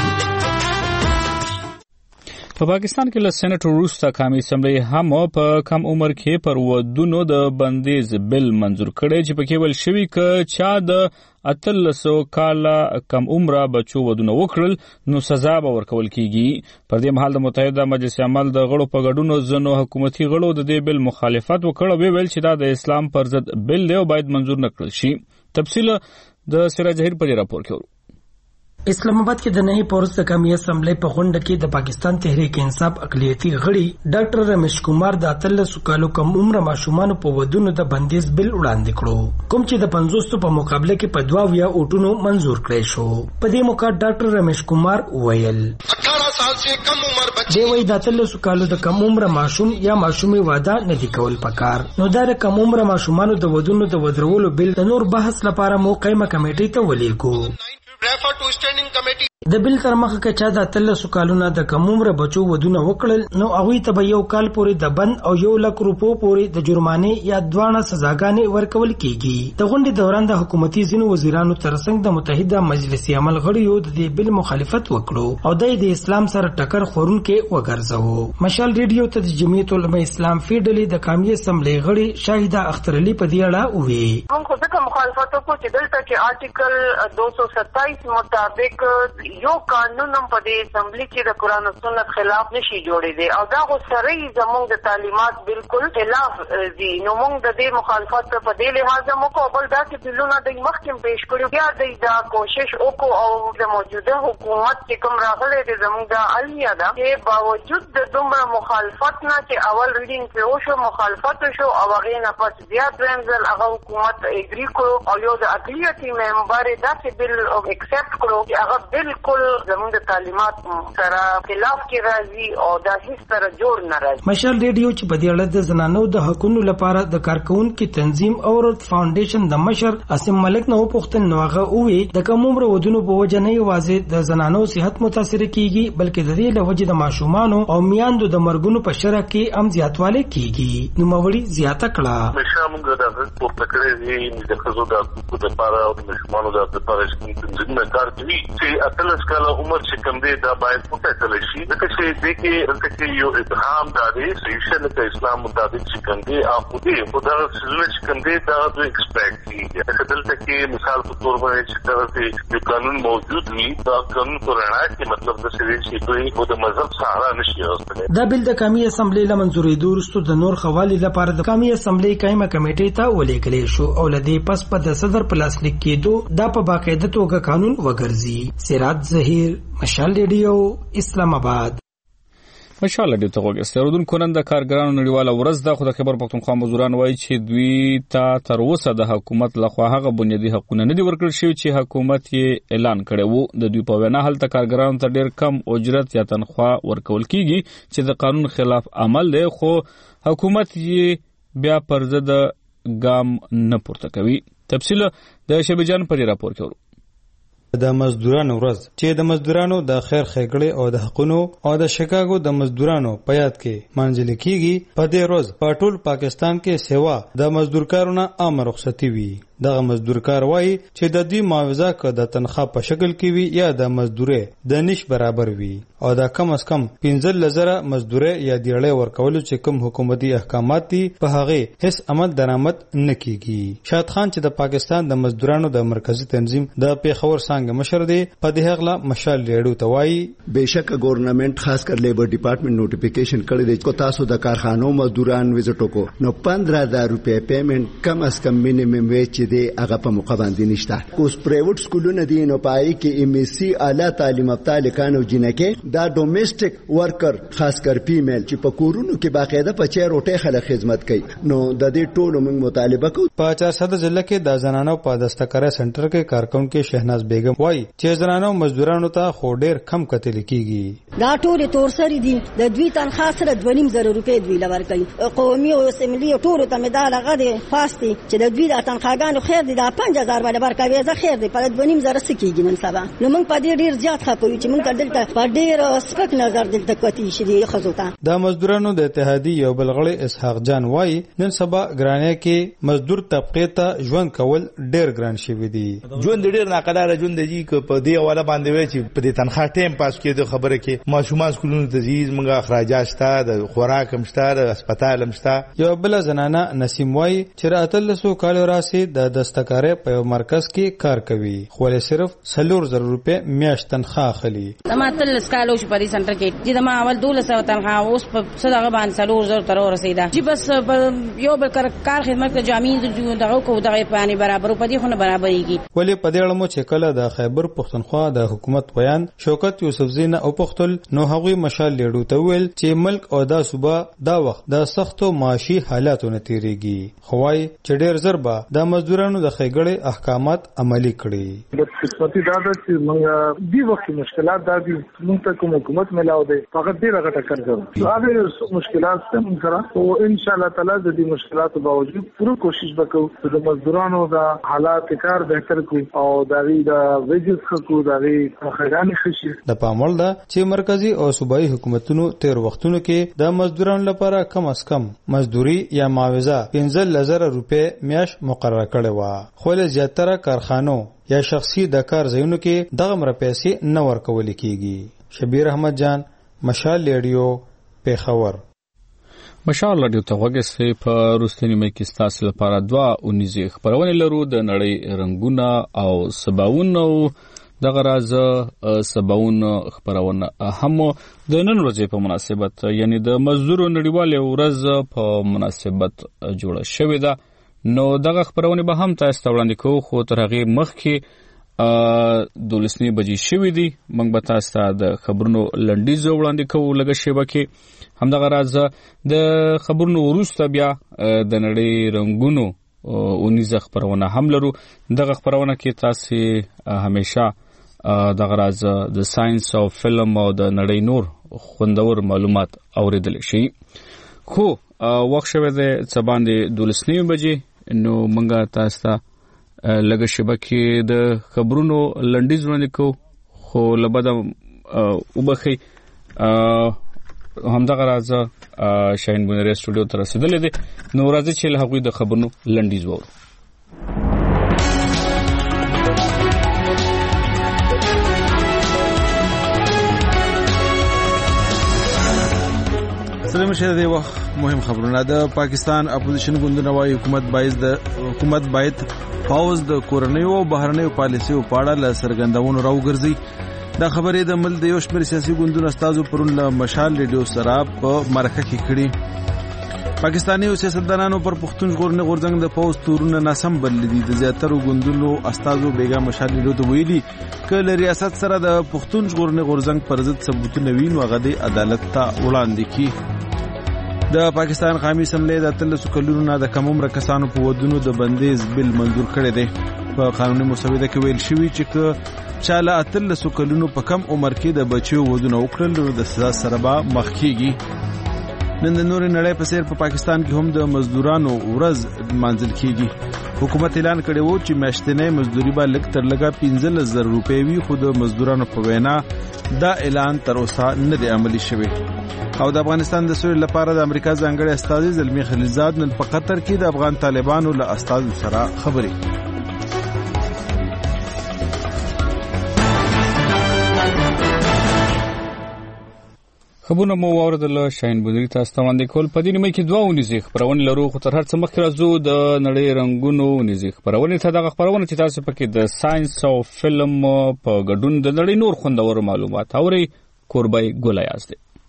په پاکستان کې له سېنات وروسته قومي اسمبلی هم په کم عمر کې پر ودونو د بندیز بل منظور کړی چې پکې ویل شوي که چا د اتلسو کاله کم عمره بچو ودونه وکړل نو سزا به ورکول کیږي. پر دې مهال د متحده مجلس عمل د غړو په ګډون ځینو حکومتي غړو د دې بل مخالفت وکړ او ویل چې دا د اسلام پر ضد بل دی او باید منظور نه کړل شي. تفصیل د سراج ظهیر په راپور کې ورو. اسلام آباد کې د نهي پورس د قومي اسمبلی په غونډه کې د پاکستان تحریک انصاف اقلیتي غړي ډاکټر رمیش کمار د اتلسو کالو کم عمره ماشومانو په ودونو د بندیز بل وړاندې کړو کوم چې د پنځوس په مقابله کې په دوه ویا اوټونو منزور کړی شو. په دې موقع ډاکټر رمیش کمار وویل اٹھارہ سال سے کم عمر بچي دی وای د اتلسو کالو د کم عمره ماشوم یا ماشومې واده نه دی کول پکار نو دا د کم عمره ماشومانو د ودونو د ودرولو بل د نور بحث لپاره مو قائمه کمیټې ته ولیکو. د بل تر مخه کې چا د اتلسو کالونو د کم عمره بچو ودونه وکړل نو هغوی ته به یو کال پورې د بند او یو لک روپو پورې د جرمانې یا دوانه سزاګانې ورکول کیږي. د غونډې دوران د حکومتي ځینو وزیرانو ترڅنګ د متحده مجلس عمل غړیو د دې بل مخالفت وکړو او د اسلام سره ټکر خورونکي وګرځاو. مشال ریډیو ته د جمعیت العلماء اسلام فیډلې د قومي اسمبلی غړي شاهده اختر علي په دې اړه وویل موږ څنګه مخالفت وکړو چې دلته کې آرټیکل دو سو ستائیس مطابق یو قانون هم په دې اسمبلی کې د قرآن او سنت خلاف نشي جوړېدی او دا خو سره زموږ د تعلیمات بالکل خلاف دي. نو موږ د دې مخالفت په دې لحاظ موږ کو بل داسې بلونه د مخکې پیش کړو بیا د دا کوشش وکړو او د موجوده حکومت چې کوم راغلی د زموږ د عالیه ده چې باوجود د دومره مخالفت نه چې اول ریډینګ پرې وشو مخالفت شو او هغې نه پس بیا دویم ځل هغه حکومت اګري کړو او یو د اقلیتي ممبر داسې بل اکسپټ کړو چې هغه بالکل زموږ د تعلیمات سره خلاف کې راځي او دا هیڅ سره جوړ نه راځي. مشال ریډیو چې په دې اړه د زنانو د حقوقو لپاره د کارکونکو تنظیم او فاونډیشن د مشر اسیم ملک نو پوښتنه نوغه اووي د کوم عمر ودونو په وجه نه یوازې د زنانو صحت متاثر کیږي بلکې د دې له وجه د ماشومانو او میاندو د مرګونو په شرح کې هم زیاتوالی کیږي. نو موري زیاته کړه مشامګه د پورته کړې دي د خزو د حقوقو لپاره او د ماشومانو د لپاره چې تنظیم کار کوي چې اتلس کاله عمر چې کم دی دا باید متعتل شي ځکه چې د کې یو ابهام دا دی چې د اسلام مطابق چې کم دی او دې په دا چې کم دی دا د ایکسپیکټ کیږي دلته کې مثال په تور باندې چې دا د قانون موجود وي دا قانون قرآن کې مطلب د سړي چې دوی د مذهب سهارا نشي راوستلی. دا بل د قومي اسمبلی له منځورېدو وروسته د نور خوالي لپاره د قومي اسمبلی قائمه کمیټې ته ولېږلی شو او له دې پس په د صدر په لاسلیک کېدو دا په باقاعده توګه قانون وګرځي. سراج ظهیر مشال ریډیو اسلام آباد. مشال ریډیو ته وګورئ. اردوونکو نن د کارګرانو نړیواله ورځ ده خو د خیبر پښتونخوا مزدوران وایي چې دوی ته تر اوسه د حکومت لخوا هغه بنیادي حقوقونه نه دي ورکړل شوي چې حکومت یې اعلان کړی وو. د دوی په وینا هلته کارګرانو ته ډېر کم اجرت یا تنخواه ورکول کیږي چې د قانون خلاف عمل دی خو حکومت یې بیا پر ضد ګام نه پورته کوي. تفصیل د شبي جان پر راپور کې ورو. د مزدورانو ورځ چې د مزدورانو د خیر ښېګړې او د حقونو او د شکاګو د مزدورانو په یاد کې منځل کیږي. په دې ورځ په ټول پاکستان کې سیوا د مزدورکارونو عام رخصتي وي. دغه مزدورکار وایي چې د دې معاوضه که د تنخواه په شکل کې وي یا د مزدورۍ د نش برابر وي او دا کم از کم پنځه لزره مزدورۍ یا دیړۍ ورکولو چې کوم حکومتي احکامات دي په هغې هیڅ عمل درآمد نه کیږي. شاد خان چې د پاکستان د مزدورانو د مرکزی تنظیم د پیښور څانګې مشر دی په دې هغه مشال ریډیو ته وایي بهشکه ګورنمنت خاص کر لیبر ډپارټمنټ نوټیفیکیشن کړی دی کو تاسو د کارخانو مزدوران وزټ وکړو نو پندرہ هزار روپے پیمنٹ کم از کم مینیمم ویج دی هغه په موقع باندې نشته. کوس پرایویټ سکولونه دي نو پای کې ایم ایس سی اعلی تعلیم یافته لیکانو جنکه دا ډومېسټک ورکر خاص کر فیمیل چې په کورونو کې باقاعده په چیر روټه خلک خدمت کوي نو د دې ټولو موږ مطالبه کوو. په چارسده ضلع کې د زنانو په دستکارۍ سنټر کې کارکونکو شهناز بیگم وایي چې زنانو مزدورانو ته خو ډېر کم کتل کیږي. دا ټول تورسری دي د دوی تنخواه سره دوه نیم زره روپۍ دوی لور کوي. قومي او اسمبلی ټول ته مدال غدي فاستي چې د دوی د تنخواګانو خیر دي دا پنځه هزار باندې ورکوي زه خیر دي په دوه نیم زره سکیږي من سبا نو موږ په دې ډیر زیات خپوي چې موږ دلته په ډیر سپک نظر دلته کوتي شي خزو ته. د مزدورانو د اتحادیې یو بلغړی اسحاق جان وایي نن سبا ګرانه کې مزدور طبقه ته ژوند کول ډیر ګران شوی دی. ژوند ډیر ناقدار ژوند دی چې په دې حواله باندې وای چې په دې تنخواه ټیم پاس کېده خبره کې ماشومان سکولونو ته ځي موږ اخراجات شته د خوراک هم شته د هسپتال هم شته. یو بل زنانه نسیم وایي چې راتلسو کال راسي د دستکارۍ په مرکز کې کار کوي خو له صرف سلور زر روپے میاشت تنخواه اخلي. زما تل سکالو شو په سنټر کې چې زما اول دولس سو تنخواه اوس په صدقه باندې سلور زر تر رسیدا چې بس یو بل کار خدمت ته جامع دغه کو دغه پانی برابر په دې خو نه برابرېږي. ولې په دې اړه مو چې کله د خیبر پښتونخوا د حکومت بیان شوکت یوسفزی نه او پختل نو هغوی مشال لیډو ته ویل چې ملک او دا صوبه دا وخت د سختو معاشي حالاتو نه تیریږي خو وايي چې ډېر زر به د مزدورانو د خېګړې احکامات عملي کړي. د قسمتي دا ده چې موږ دی وخت مشکلات دا دي موږ ته کوم حکومت ملاو دی فقط ډېر غټه کار کوي هغه مشکلات هم سره او ان شاء الله تعالی د دې مشکلاتو باوجود پوره کوشش وکړو چې د مزدورانو د حالات کار بهتر کړو او د غي د ویجز خو د غي خداني خشي. د پاموړ ده چې مرکزی او صوبایي حکومتونو تیر وختونو کې د مزدورانو لپاره کم از کم مزدوري یا معاوضه پنځه لزره روپې میاش مقرره کړې و خو له زیاتره کارخانو یا شخصي د کار ځایونو کې دغه مر پیسې نه ورکول کیږي. شبیر احمد جان مشال ریډیو پیښور. مشال ریډیو ته وګورئ. په روستنی مې کې تاسو لپاره دوا اونیزه خبرونه لرو د نړۍ رنگونه او سباونه دغه راز سباون خبرونه هم د نن ورځې په مناسبت یعنی د مزدورو نړیوالې ورځ په مناسبت جوړه شوې ده. نو دغه خبرونه به هم تاسو ته وړاندې کوو، خو تر هغې مخکې دولسنی بجې شوې دي. موږ به تاسو ته د خبرونو لنډیز وړاندې کوو لږه شیبه کې. همدغه راز د خبرونو وروسته بیا د نړۍ رنګونو اونیزه خبرونه هم لرو. دغه خبرونه کې تاسو همیشه دغه راز د ساينس او فلم او د نړۍ نور خوندور معلومات اوریدل شي. خو وخت شوه د سباندې دولسنی بجې، نو مونږه تاسو ته لږه شیبه کې د خبرونو لنډیز وړاندې کوو. خو لبدا وبخي همدغه راز شاهین بونری سټوډیو ته رسیدلې دي. نو راځي چې له هغوی د خبرونو لنډیز وورو. سلام شه د وخت مهم خبرونه. د پاکستان اپوزیشن ګوندونه وايي حکومت باید د حکومت باید پاوز د کورنیو او بهرنیو پالیسیو په اړه له څرګندونو راوګرځي. دا خبرې د ملک د یو شمېر سیاسي ګوندونو استازو پرون له مشال ریډیو سره په مرکه کې کړي. پاکستاني سیاستدانانو پر پښتون ژغورنې غورځنګ د پاوز تورونه ناسم بللي دي. د زیاترو ګوندونو استازو بیګا مشال ریډیو ته ویلي که له ریاست سره د پښتون ژغورنې غورځنګ پر ضد ثبوتونه وي نو هغه د عدالت ته وړاندې کړي. د پاکستان قومي اسمبلی د اتلسو کلونو نه د کم عمره کسانو په ودونو د بندیز بل منظور کړی دی. په قانوني مسوده کې ویل شوی چې که چاله اتلسو کلونو په کم عمر کې د بچیو ودونه وکړل نو د سزا سره به مخ کیږي. نن د نورې نړۍ په څیر په پاکستان کې هم د مزدورانو ورځ منځل کیږي. حکومت اعلان کړی وو چې میاشتنۍ مزدوري به لږ تر لږه پنځلس زره روپۍ وي، خو د مزدورانو په وینا دا اعلان تر اوسه نه دی عملي شوی. او د افغانستان د سولې لپاره د امریکا ځانګړي استازي زلمی خلیلزاد نن په قطر کې د افغان طالبانو له استازو سره خبرې. خبرونه مو واوردل. شاهین بونری تاسو ته وړاندې کول. په دې نیمه کې دوه ونیزې خبرونه لرو، خو تر هر څه مخکې راځو د نړۍ رنګونو ونیزې خبرونه ته. دغه خبرونه چې تاسو پکې د ساينس او فلم په ګډون د نړۍ نور خوندور معلومات اوري. کوربای ګل یاست.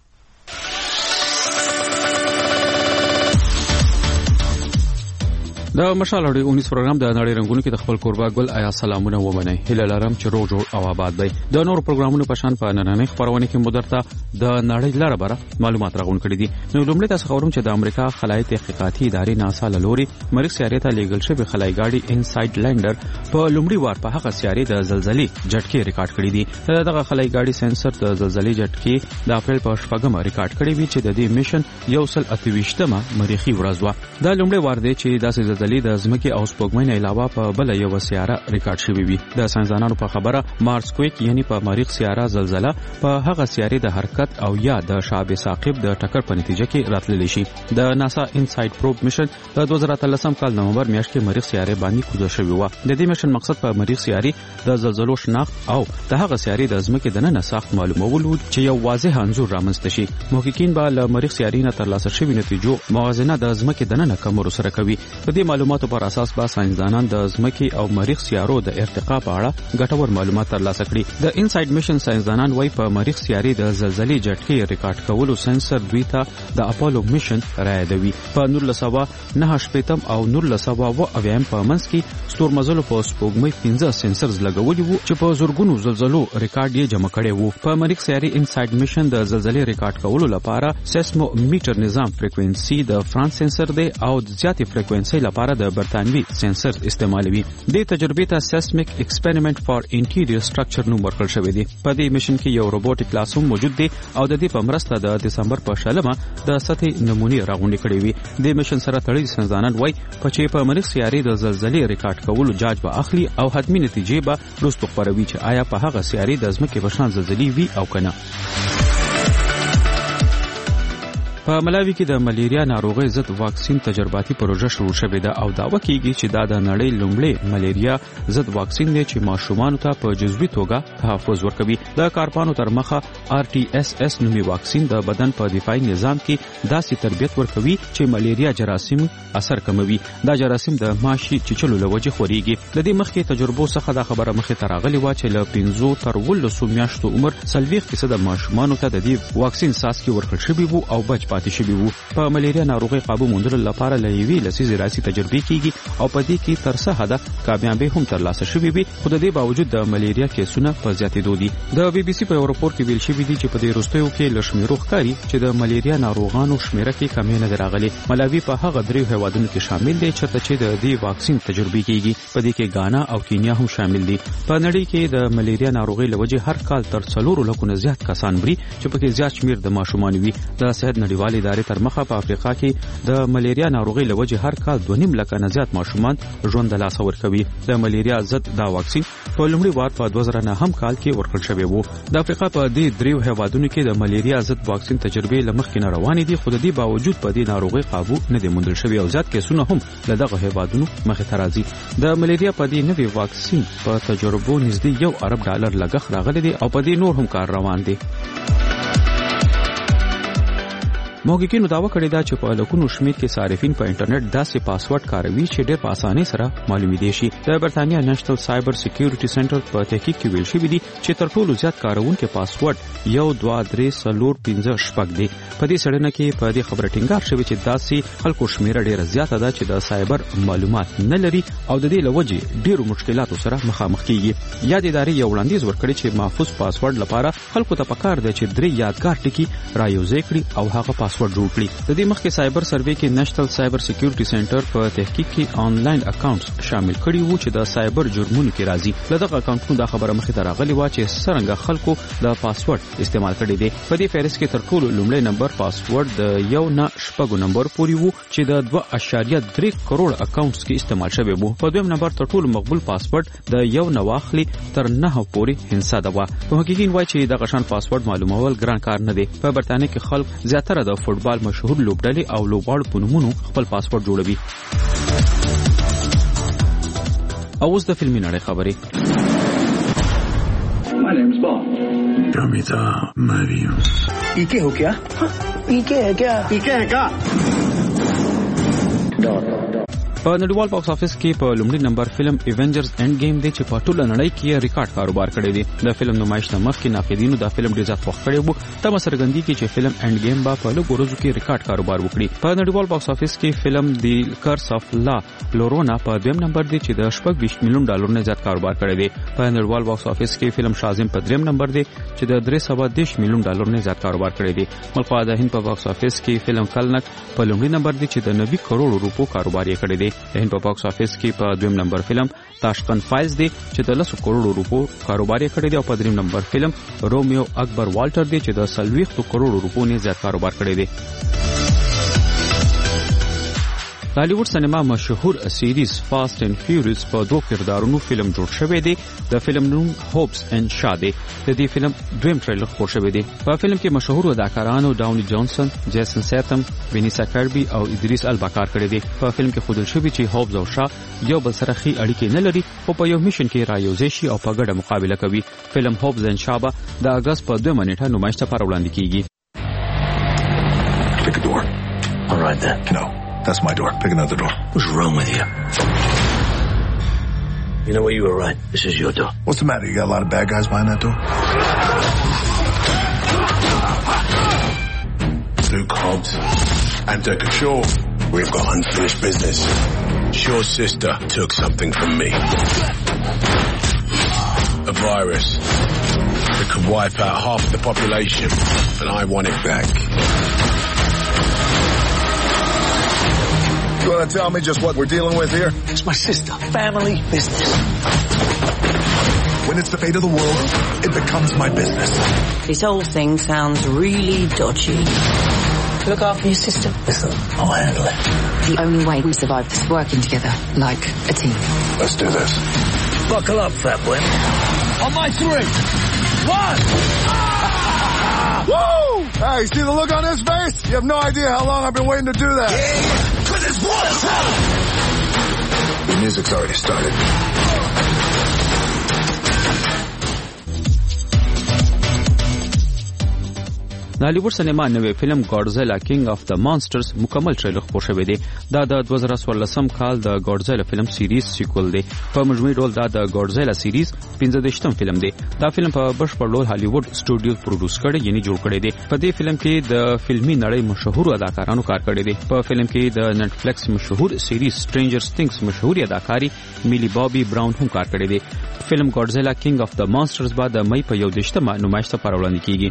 د مشال اړې اونیس پروګرام د نړۍ رنگونو کې د خپل کوربا ګل آیا سلامونه ومنئ. هیله لرم چې روغ جوړ او آباد وي. د نور پروګرامونو په شان په نننۍ خبرونه کې مدرته د نړۍ لاره بره معلومات راغون کړي دي. نو لومړی تاسو خبروم چې د امریکا خلای تحقیقاتي ادارې ناسا له لوري مریخ سیارې ته لیږل شوی خلای ګاډي انسایډ لینډر په لومړي وار په هغه سیارې د زلزلې جټکې ریکارډ کړي دي. دغه خلای ګاډي سنسر د زلزلې جټکې د اپریل په شپږمه ریکارډ کړي وي چې د دې میشن یو سل اته ویشتمه مریخي ورځ و. دا لومړی وار دی چې داسې زلزلې د ځمکې او سپوږمۍ نه علاوه په بل یو سیاره ریکارډ شوی وي. د ساينسدانانو په خبره مارس کویک یعنی په مریخ سیاره زلزلہ په هغه سیارې د حرکت او یا د شعب ثاقب د ټکر په نتیجه کې راتللی شي. د ناسا انسایډ پروب میشن د دوه زره اتلسم کال نومبر میاشت کې مریخ سیارې باندې کوزه شوی و. د دې میشن مقصد په مریخ سیارې د زلزلو شناخت او د هغه سیارې د ځمکې د ننه ساخت معلومول و چې یو واضح انځور رامنځته شي. محققین به له مریخ سیارې نه ترلاسه شوی نتیجو موازنه د ځمکې د ننه کمرو سره کوي. په دې معلوماتو پر اساس به ساينسدانان د ځمکې او مریخ سیارو د ارتقا په اړه ګټور معلومات ترلاسه کړي. د انسایډ میشن ساينسدانان وايي په مریخ سیارې د زلزلې جټکې ریکارډ کولو سنسر دوی ته د اپولو میشن رایادوي. په نولس سوه نهه شپېتم او نولس سوه اوه اویایم په منځ کې ستورمزلو په سپوږمۍ پنځه سنسرز لګولي وو چې په زرګونو زلزلو ریکارډ یې جمع کړی وو. په مریخ سیارې انسایډ میشن د زلزلې ریکارډ کولو لپاره سیسمومیټر نظام فریکوئنسي د فرانس سنسر دی او د زیاتې فریکوئنسي لپاره د برتانوي سنسر استعمالوي. د تجربې ته سیسمیک ایکسپریمنت فار انټیریور سټرکچر نوم ورکړل شوی دی. په دې میشن کې یو روبوټیک کلاس هم موجود دی او د دې په مرسته د دسمبر په شلمه د سطحي نمونې راغونډې کړې وي. د میشن سره تړلي ساينسدانان وايي چې په مریخ سیارې د زلزلې ریکارډ کولو جاج به اخلي او حتمي نتیجې به وروسته خپروي چې آیا په هغه سیارې د ځمکې په شان زلزلې وي او کنه. په ملاوي کې د ملیریا ناروغي ضد واکسین تجرباتي پروژه شروع شوې ده او داوا کیږي چې دا د نړۍ لومړی ملیریا ضد واکسین دی چې ماشومان ته په جزوي توګه تحفظ ورکوي. د کارپانو تر مخه آر ټي اس اس نومي واکسین د بدن په دفاعي نظام کې داسې تربیت ورکوي چې ملیریا جراثیم اثر کموي. دا جراثیم د ماشي چیچلو له وجې خوريږي. د دې مخکې تجربو څخه دا خبره مخې ته راغلې و چې له پنځو تر ولسو میاشتو عمر څلوېښت فیصده ماشومانو ته د دې واکسین څاڅکي ورکړل شوي وو او بچ پاتې شوي وو. په ملیریا ناروغي قابو موندلو لپاره له یوې لسیزې راځي تجربې کیږي او په دې کې تر څه حده کامیابي هم ترلاسه شوې وي، خو د دې باوجود د ملیریا کیسونه په زیاتېدو دي. د بي بي سي په یو راپور کې ویل شوي دي چې په دې وروستیو کې له شمیرو ښکاري چې د ملیریا ناروغانو شمیره کې کمی نه ده راغلې. ملاوي په هغه دریو هیوادونو کې شامل دی چېرته چې د دې واکسین تجربې کیږي. په دې کې غانا او کینیا هم شامل دي. په نړۍ کې د ملیریا ناروغي له وجې هر کال تر څلورو لکو نه زیات کسان مري چې پکې زیات شمیر د ماشومان وي. د صحت نړیوالې ادارې تر مخه په افریقا کې د ملیریا ناروغي له وجې هر کال دوه نیم لکه نه زیات ماشومان ژوند د لاسه ورکوي. د ملیریا ضد دا واکسین په لومړي وار په دوه زره نهم کال کې ورکړل شوی و. د افریقا په دې دریو هیوادونو کې د ملیریا ضد واکسین تجربې له مخکې نه روانې دي، خو د دې باوجود په دې ناروغي قابو نه دی موندل شوی او زیات کیسونه هم له دغه هیوادونو مخې ته راځي. د ملیریا په دې نوي واکسین په تجربو نږدې یو ارب ډالر لګښت راغلی دی او په دې نور هم کار روان دی. محققینو داوا کړې ده چې په لکونو شمیر کې صارفین په انټرنیټ داسې پاسورډ کاروي چې ډېر په اسانۍ سره معلومیدای شي. د برتانیا نېشنل سایبر سکیورټي سنټر په تحقیق کې ویل شوی دی چې تر ټولو زیات کارونکي پاسورډ یو دوه درې څلور پنځه شپږ دی. په دې څېړنه کې په دې خبره ټینګار شوی چې داسې خلکو شمیره ډېره زیاته ده چې د سایبر معلومات نه لري او د دې له وجې ډېرو مشکلاتو سره مخامخ کیږي. یاد ادارې یو وړاندیز ورکړی چې محفوظ پاسورډ لپاره خلکو ته پکار دی چې درې یادګار ټکي رايوځای کړي او هغه پاسورډ جوړ کړي. د دې مخکې سایبر سروې کې نېشنل سایبر سکیورټي سنټر په تحقیق کې آنلاین اکاونټس شامل کړي وو چې د سایبر جرمونو کې راځي. له دغه اکاونټونو دا خبره مخې ته راغلې و چې څرنګه خلکو د پاسورډ استعمال کړی دی. په دې فهرست کې تر ټولو لومړی نمبر پاسورډ د یو نه شپږو نمبر پورې وو چې د دوه اعشاریه درې کروڑ اکاونټس کې استعمال شوی وو. په دویم نمبر تر ټولو مقبول پاسورډ د یو نه واخلي تر نه پورې هنسا ده. په محققین وایي چې دغه شان پاسورډ معلومول ګران کار نه دی. په برتانیا کې خلک زیاتره د فوټبال مشهور لوبډلې او لوبغاړو په نومونو خپل پاسورډ جوړوي. او اوس د فلمي نړۍ خبرې. My name's Bond. Kamita Mariam. ¿Y qué हो क्या? ¿Y qué है क्या? ¿Y qué है क्या? په نړیوال باکس افیس کې په لومړي نمبر فلم ایونجرز اینڈ گیم دی چې په ټوله نړۍ کې ریکارډ کاروبار کړی دی. د فلم نمایش نه مخکې ناقدینو دا فلم ډېر زیات خوښ کړی وو. تمه څرګندي کې چې فلم اینډ گیم به په لږو ورځو کې ریکارډ کاروبار وکړي. په نړیوال باکس افیس کې فلم دی کرس اف لا لورونا په دویم نمبر دی چې د شپږ ویشت میلیون ډالر نه زیات کاروبار کړی دی. په نړیوال باکس افیس کې فلم شازم په دریم نمبر دی چې د درې سوه دېرش میلیون ډالر نه زیات کاروبار کړی دی. ملخوا د هند په باکس افیس کې فلم کلنک په لومړي نمبر دی چې د نوي کروڑ روپو کاروبار یې کړی دی. د هند په باکس افیس کې په دویم نمبر فلم تاشقند فایلز دی چې د لسو کروڑو روپو کاروبار یې کړی دی او په دریم نمبر فلم رومیو اکبر والټر دی چې د څلوېښتو کروڑو روپو نه زیات کاروبار کړی دی. هالیوډ سینما مشهور سیریز فاست اینڈ فیوریس په دوه کردارونو فلم جوړ شوی دی. د فلم نوم هوپس اینڈ شا دی. د دې فلم دویم ټریلر خپور شوی دی. په فلم کې مشهور اداکارانو ډاونی جانسن، جیسن سیتم، وینیسا کربي او ادریس البا کار کړی دی. په فلم کې ښودل شوی چې هوپس او شا یو بل سره ښې اړیکې نه لري خو په یو میشن کې رايوځای شي او په ګډه مقابله کوي. فلم هوپس اینڈ شا به د اګست په دویمه نیټه نمایش لپاره وړاندې کیږي. Pick a door. All right then. No. That's my door. Pick another door. What's wrong with you? You know what? You were right. This is your door. What's the matter? You got a lot of bad guys behind that door? Luke Hobbs and Decker Shaw. We've got unfinished business. Shaw's sister took something from me. A virus that could wipe out half the population, and I want it back. You want to tell me just what we're dealing with here? It's my sister. Family business. When it's the fate of the world, it becomes my business. This whole thing sounds really dodgy. Look after your sister. Listen, I'll handle it. The only way we survive this is working together, like a team. Let's do this. Buckle up, fat boy. On my three. One! Woo! guy. You see the look on his face? You have no idea how long I've been waiting to do that. Yeah, because it's war time. The music's already started. د هالیوډ سینما نوې فلم ګاډزیلا کینګ اف د مانسټرز مکمل ټریلر خپور شوی دی. دا د دوه زره څوارلسم کال د ګاډزیلا فلم سیریز سیکول دی. په مجموعي ډول دا د ګاډزیلا سیریز پنځه دېرشم فلم دی. دا فلم په بشپړ ډول هالیوډ سټوډیو پروډوس کړی یعنی جوړ کړی دی. په دې فلم کې د فلمي نړۍ مشهور اداکارانو کار کړی دی. په فلم کې د نټفلیکس مشهور سیریز سټرینجر ثینګز مشهور اداکاری میلی بابي براون هم کار کړی دی. فلم ګاډزیلا کینګ اف د مانسټرز بعد د مئی په یو دېرشمه نمایش ته وړاندې کیږي.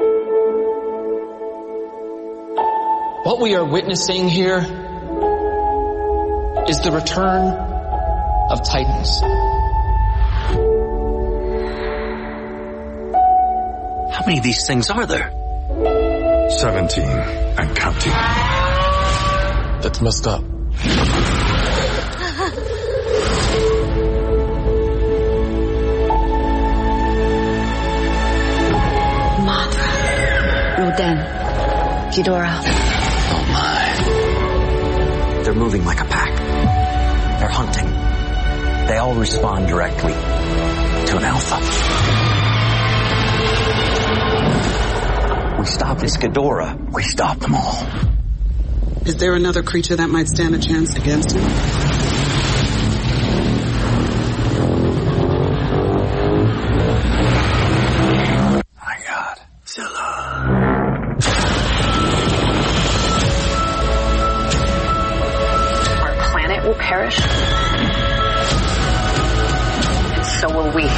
What we are witnessing here is the return of Titans. How many of these things are there? Seventeen and counting. That's messed up. Mothra, Rodan, Ghidorah. They're moving like a pack. They're hunting. They all respond directly to an alpha. We stop this Ghidorah. We stop them all. Is there another creature that might stand a chance against him? My God. Zilla. Will perish, and so will we.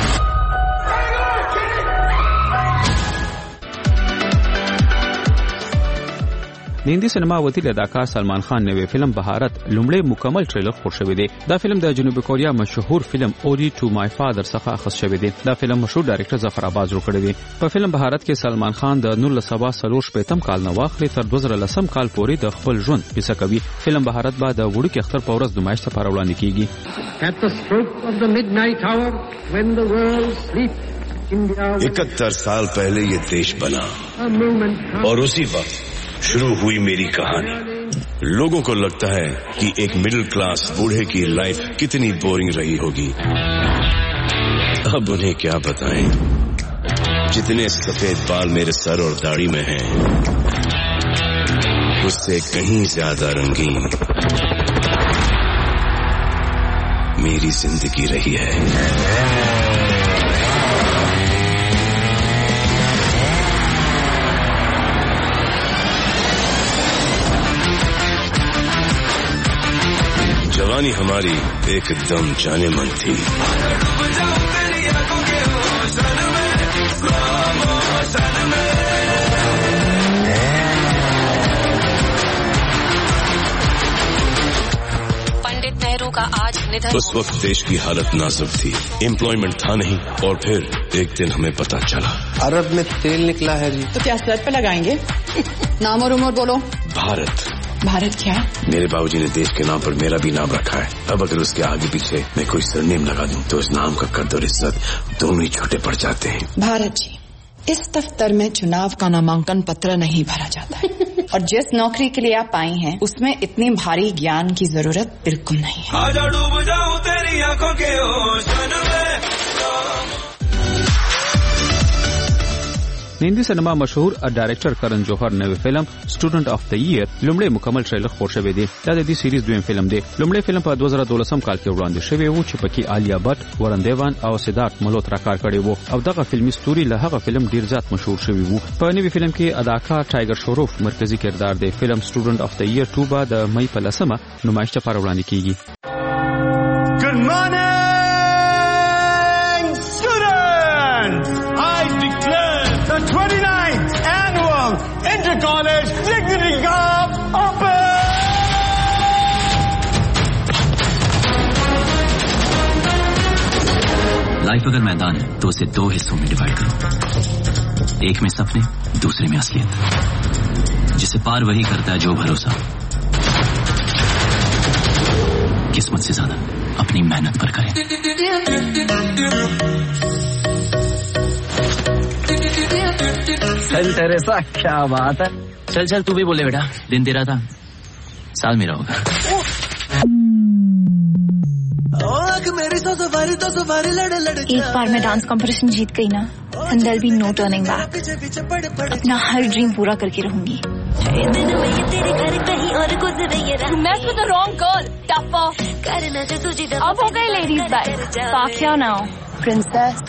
د هندي سینما وتیل اداکار سلمان خان نوې فلم بهارت لومړی مکمل ټریلر خپور شوی دی. دا فلم د جنوبي کوریا مشهور فلم اودی ټو مای فادر څخه اخذ شوی دی. دا فلم مشهور ډایرکټر ظفر عباس جوړ کړی دی. په فلم بهارت کې سلمان خان د نولس سوه څلور شپېتم کال نه واخلي تر دوه زره لسم کال پورې د خپل ژوند کیسه کوي. فلم بهارت بعد د وړوکي اختر په ورځ نمایش ته وړاندې کیږي. At the stroke of the midnight hour when the world sleeps, इकहत्तर साल पहले ये देश बना और उसी वक्त शुरू हुई मेरी कहानी. लोगों को लगता है कि एक मिडिल क्लास बूढ़े की लाइफ कितनी बोरिंग रही होगी. अब उन्हें क्या बताएं, जितने सफेद बाल मेरे सर और दाढ़ी में हैं, उससे कहीं ज्यादा रंगीन मेरी जिंदगी रही है. जवानी हमारी एकदम जाने मन थी. पंडित नेहरू का आज निधन. उस वक्त देश की हालत नाजुक थी, एम्प्लॉयमेंट था नहीं, और फिर एक दिन हमें पता चला अरब में तेल निकला है जी. तो क्या सर पे लगाएंगे? नाम और उम्र बोलो. भारत. भारत क्या? मेरे बाबूजी ने देश के नाम पर मेरा भी नाम रखा है. अब अगर उसके आगे पीछे मैं कोई सरनेम लगा दूं तो उस नाम का कद्र और इज्जत दोनों ही छोटे पड़ जाते हैं. भारत जी, इस दफ्तर में चुनाव का नामांकन पत्र नहीं भरा जाता है. और जिस नौकरी के लिए आप आई हैं, उसमें इतनी भारी ज्ञान की जरूरत बिल्कुल नहीं है. आजा डूब जाऊं तेरी आंखों के ओशन में. د هندي سینما مشهور ډایرکټر کرن جوهر نوې فلم سټوډنټ اف د ایئر لومړی مکمل ټریلر خپور شوی دی. دا د دې سیریز دویم فلم دی. لومړی فلم په دوه زره دولسم کال کې وړاندې شوی و چې پکې آلیا بټ، ورن دیوان او سیدارت ملهوترا کار کړی وو او دغه فلمي ستوري له هغه فلم ډیر زیات مشهور شوی وو. په نوې فلم کې اداکار ټایګر شروف مرکزی کردار دی. فلم سټوډنټ اف د ایئر ټو به د مئی په لسمه نمایش ته وړاندې کیږي. Good morning, students! I declare the twenty-ninth annual Inter-College Dignity Cup open! Life अगर मैदान है तो उसे दो हिस्सों में डिवाइड करो. एक में सपने, दूसरे में असलियत. जिसे पार वही करता है जो भरोसा किस्मत से ज्यादा अपनी मेहनत पर करे. चल टेरेसा क्या बात है। चल चल तू भी बोले बेटा, दिन तेरा था साल मेरा होगा। एक बार मैं डांस कंपटीशन जीत गई ना, and there'll be no turning back. अपना हर ड्रीम पूरा करके रहूंगी। Mess with the wrong girl, tougher. अब हो गए ladies back. Pakya now, princess.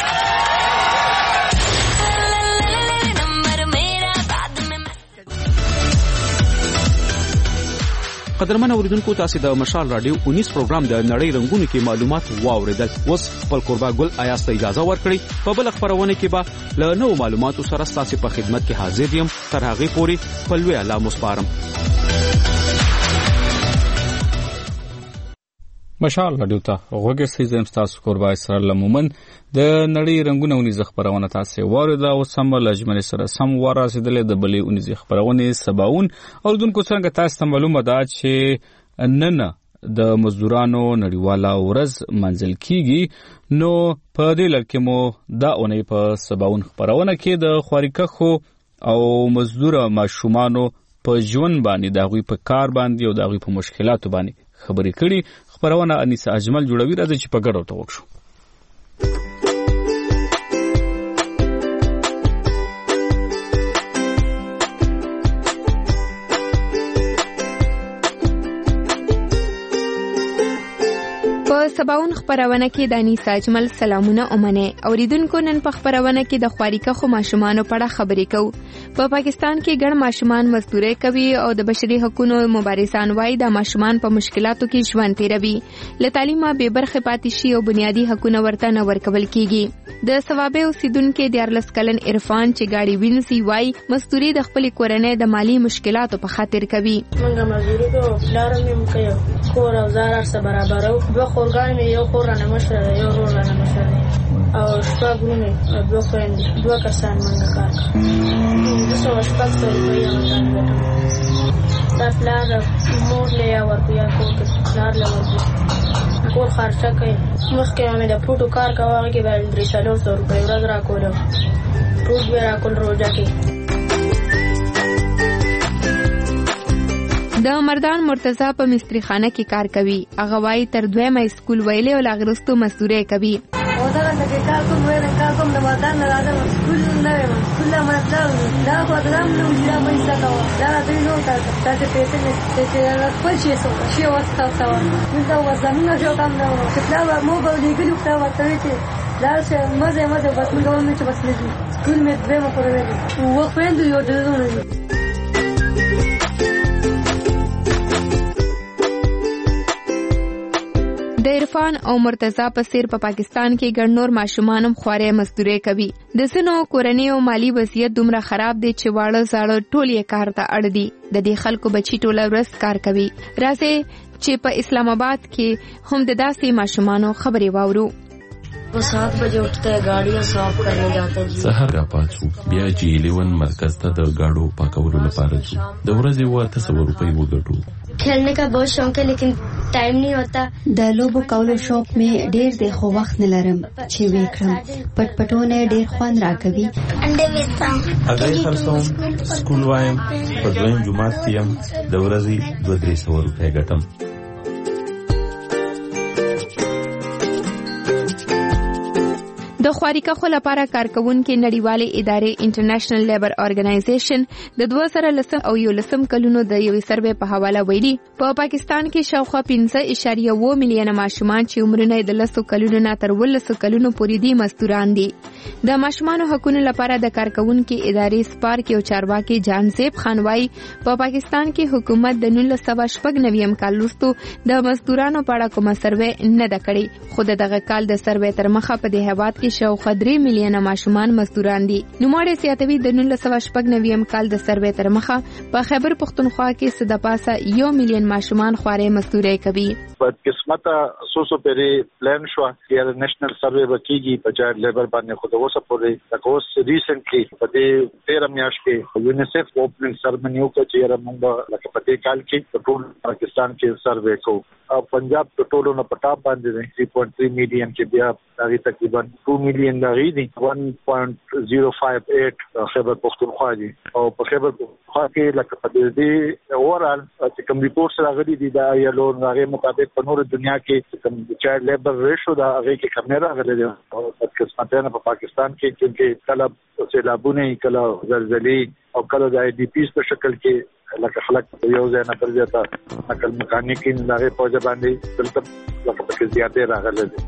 قدرمن اوریدونکو تاسو د مشال رادیو انیس پروګرام د نړۍ رنگونو کې معلومات واوریدل. اوس خپل قربا ګل آیاست اجازه ورکړي په بل خبرونه کې به له نو معلوماتو سره تاسو په خدمت کې حاضر یم. تر هغه پورې په لوی الله مسپارم. مشال رادیو ته غوږی سیزم تاسو قربا اسرائیل لمومن د نړۍ رنگونه ونی خبرونه تاسو واورید او سم لجمن سره سم وراسېدل د بلې ونی خبرونه سباون اوردونکو څنګه تاسو ته معلومه ده چې نن د مزدورانو نړیواله ورځ منځل کیږي. نو په دې لړ کې مو دا اونۍ په سباون خبرونه کې د خواریکخو او مزدور ماشومانو په ژوند باندې د غوي په کار باندې او د غوي په مشکلاتو باندې خبرې کړي. خبرونه انیسه اجمل جوړوي راځي چې په ګډه ته وکړو. په سباون خبرونه کې د انیسه اجمل سلامونه اومنه. اوریدونکو نن په خبرونه کې د خواریکخو ماشومانو په اړه خبرې کوو. په پاکستان کې ګڼ ماشومان مزدوري کوي او د بشري حقوقو مبارزان وايي د ماشومان په مشکلاتو کې ژوند تیروي. له تعلیمه بې برخې پاتې شي او بنیادی حقوق ورته نه ورکول کیږي. د ثوابه اوسیدونکو د ارلس کلن عرفان چې گاډي وینسي وايي مزدوري د خپل کورنۍ د مالی مشکلاتو په خاطر کوي. منګه مزدوري کوو، پلار مې کوي، کور او زار سره برابرو. دوه خورګان مې یو خور رانه مشره، یو ورور رانه مشره او شپږ ورونه، دوه خويندې، دوه کسان منګه کار کوي. د څو شپږ سو روپۍ ورکړم. دا پلار مور له یا ورکو یا کور کې پلار له ورکو کور خرچه کوي. مخکې مې د پروټو کار کاوه، هغه کې به درې څلور سو روپۍ ورځ راکوله. پروټ به راکول روزه کې. د مردان مرتضی په مستری خانه کې کار کوي. هغه وايي تر دویمه سکول ویلې او لاغرستو مزدوري کوي. او دا د کار کوم ویل کار کوم د مردان نه راځم سکول نه یم، سکول نه مطلب دا خو درام نه ویلا مې ساتو. دا دوی نو تاسو ته پیسې نه چې خپل شي سو شي واسطه سوا دا وزمونه جو کم نه و چې مو به لګلو خو ورته چې دا څه مزه مزه بس موږ هم چې بس نه سکول مې دویمه پورې و خويندو یو دونه. د عرفان او مرتضی په سیر په پا پاکستان کې ګڼ نور ماشومان هم خواري مزدوري کوي. د سنو کورنۍ او مالی وضعیت دومره خراب دی چې واړه زاړه ټول یې کار ته اړ دي. د دې خلکو بچی ټوله ورځ کار کوي. راځي چې په اسلام آباد کې هم د داسې ماشومانو خبرې واورو. वो सात बजे उठते हैं, गाड़ियाँ साफ करने जाते हैं. سهار را پاتو بیا چې لیون مرکز ته د گاډو پاکولو لپاره ځو. د ورځې وته سو روپۍ وګټو. खेलने का बहुत शौक है लेकिन टाइम नहीं होता. د لوبو کولو شوق مې ډېر دی خو وخت نه لرم چې وکړم. پټ پټونه ډېر خوند راکوي. انډه وستم اګای خرڅوم سکول وایم په دویم جمعات کې يم د ورځې دوه درې سو روپۍ ګټم. د خواریکخو لپاره کارکونکو نړیوالې ادارې انټرنیشنل لیبر ارګنایزیشن د دوه زره لسم او یو لسم کلونو د یوې سروې په حواله ویلي په پاکستان کې شاوخوا پنځه اعشاریه اووه میلیونه ماشومان چې عمرونه د لسو کلونو نه تر ولسو کلونو پورې دي مزدوران دي. د ماشومانو حقوقو لپاره د کارکونکو ادارې سپارک او چارواکي جانزیب خان وايي په پاکستان کې حکومت د نولس سوه شپږ نویم کال وروسته د مزدورانو په اړه کومه سروې نه ده کړې. خو دغه کال د سروې تر مخه په دې هیواد کې شاوخوا درې میلیونه ماشومان مزدوران دي. نوموړی زیاتوي د نولس سوه شپږ نویم کال د سروې تر مخه په خیبر پښتونخوا کې څه د پاسه یو میلیون ماشومان خواري مزدوري کوي. بدقسمته سوسو پری پلان شو چې نېشنل سروې وکیږي په چایلډ لیبر باندې خو د اوسه پورې د کوس ریسنټلی په دې تیره میاشت کې یونیسف اوپننګ سرمنی وکړه چې موږ لکه په دې کال کې په ټول پاکستان کې سروې کوو او پنجاب په ټولو نه پټاپ باندې تhree point three میلیون کې بیا هغه تقریبا two میلیون مليون دغې دي one point zero five eight خیبر پختونخوا دي او په خیبر پختونخوا کې لکه په دې اورال چې کوم ریپورت سره غلي دي دا یلو هغه مطابق په نور دنیا کې کوم چایلډ لیبر ریشو دا هغه کې کم نه راغلي دي او په قسمتانه په پاکستان کې چې کله سیلابونه کله زلزلې او کله د آی ډي پیز په شکل کې لکه خلک یو ځای نه بل ځای ته نقل مکاني کې دغه فوج باندې دلته لکه په زیاتې راغلي دي.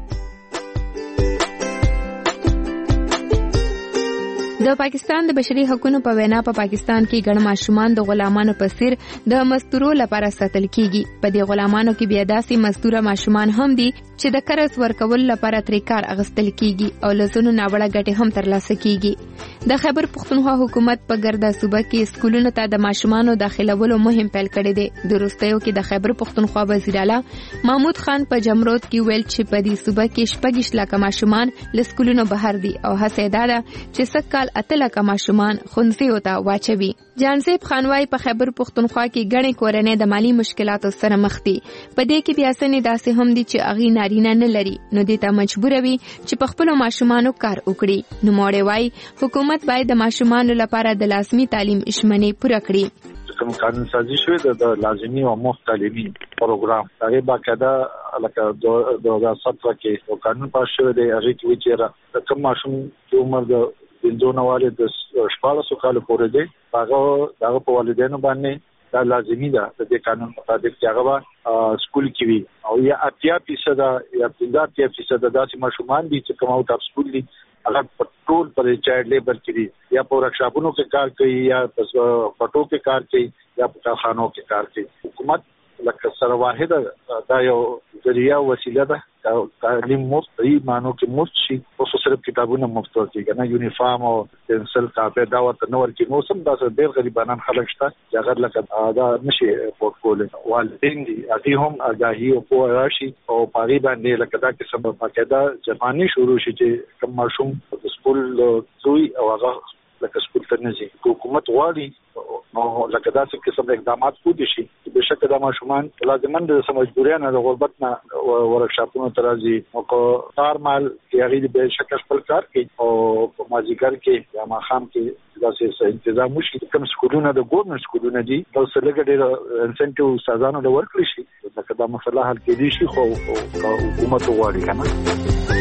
د پاکستان د بشري حقوقو په وینا په پاکستان کې ګڼ ماشومان د غلامانو په څیر د مزدورو لپاره ساتل کیږي. په دې غلامانو کې بیا داسې مزدور ماشومان هم دي چې د قرض ورکول لپاره ترې کار اغستل کیږي او لزونو ناوړه ګټې هم ترلاسه کیږي. د خیبر پختونخوا حکومت په ګردا صوبه کې سکولونو ته د ماشومانو داخلولو مهم پیل کړی دی. د وروستیو کې د خیبر پختونخوا وزیر اعلی محمود خان په جمرود کې ویل چې په دې صوبه کې شپږ لک ماشومان له سکولونو بهر دي او هڅه ده چې سکهال اتل کا ماشومان خونځي وتا واچوي. جانسیب خانوای په خیبر پختونخوا کې غړې کورنۍ د مالی مشکلاتو سره مخ دي. په دې کې بیا سنې داسې هم دي چې اغي نارینه نه لري نو دې ته مجبور وي چې په خپل ماشومانو کار وکړي. نو موړې وای حکومت باید د ماشومانو لپاره د لازمي تعلیم اشمنې پوره کړي. کوم قانون سازي شوی د لازمي او مفت تعلیمي پروګرام هغه باقاعده لکه دوه هزار سطر کې یو قانون پاس شوی دی هغه کې چې کوم ماشوم چې عمر د پنځونه د شپږ کالو پورې دی هغه دغه په والدینو باندې دا لازمي ده د دې قانون مطابق چې هغه سکول کې وي او یا اتیا فیصد یا پنځه فیصد داسې ماشومان دي چې کوم اوټ اف سکول دي هغه په ټول پر چایلډ لیبر کې دي یا په ورکشاپونو کې کار کوي یا په پټو کې کار کوي یا په کارخانو کې کار کوي. حکومت لکه سره واحده دا یو ذریعہ وسیله ده تعلیم مفت ای مانو کې مفت شي او صرف کتابونه مفت ورکړي کنه یونیفارم او پنسل کاپي دا ورته نو ورکړي نو سم دا ډېر غریبانان خلک شته چې هغه لکه دا نشي افورد کولای والدین دي هغه هم آگاهي او په راشي او پاري باندې لکه دا کې سبب باقاعده ځواني شروع شي چې کوم ماشوم د سکول دوی او هغه لکه سکول ته نزي حکومت غواړي نو لکه داسې قسم اقدامات کوي شي به شک د ماشومان لازمن د سمجبوریا نه د غربت نه ورکشاپونو ترازي او کار مال کې هغه به شک خپل کار کوي او په ماجیګر کې یا ماخام کې داسې تنظیم وشي کوم سکولونه د ګورنمنت سکولونه دي د سلګ ډېر انسنټیو سازانو د ورکړي شي لکه دا مسله حل کېدي شي خو حکومت غواړي کنه.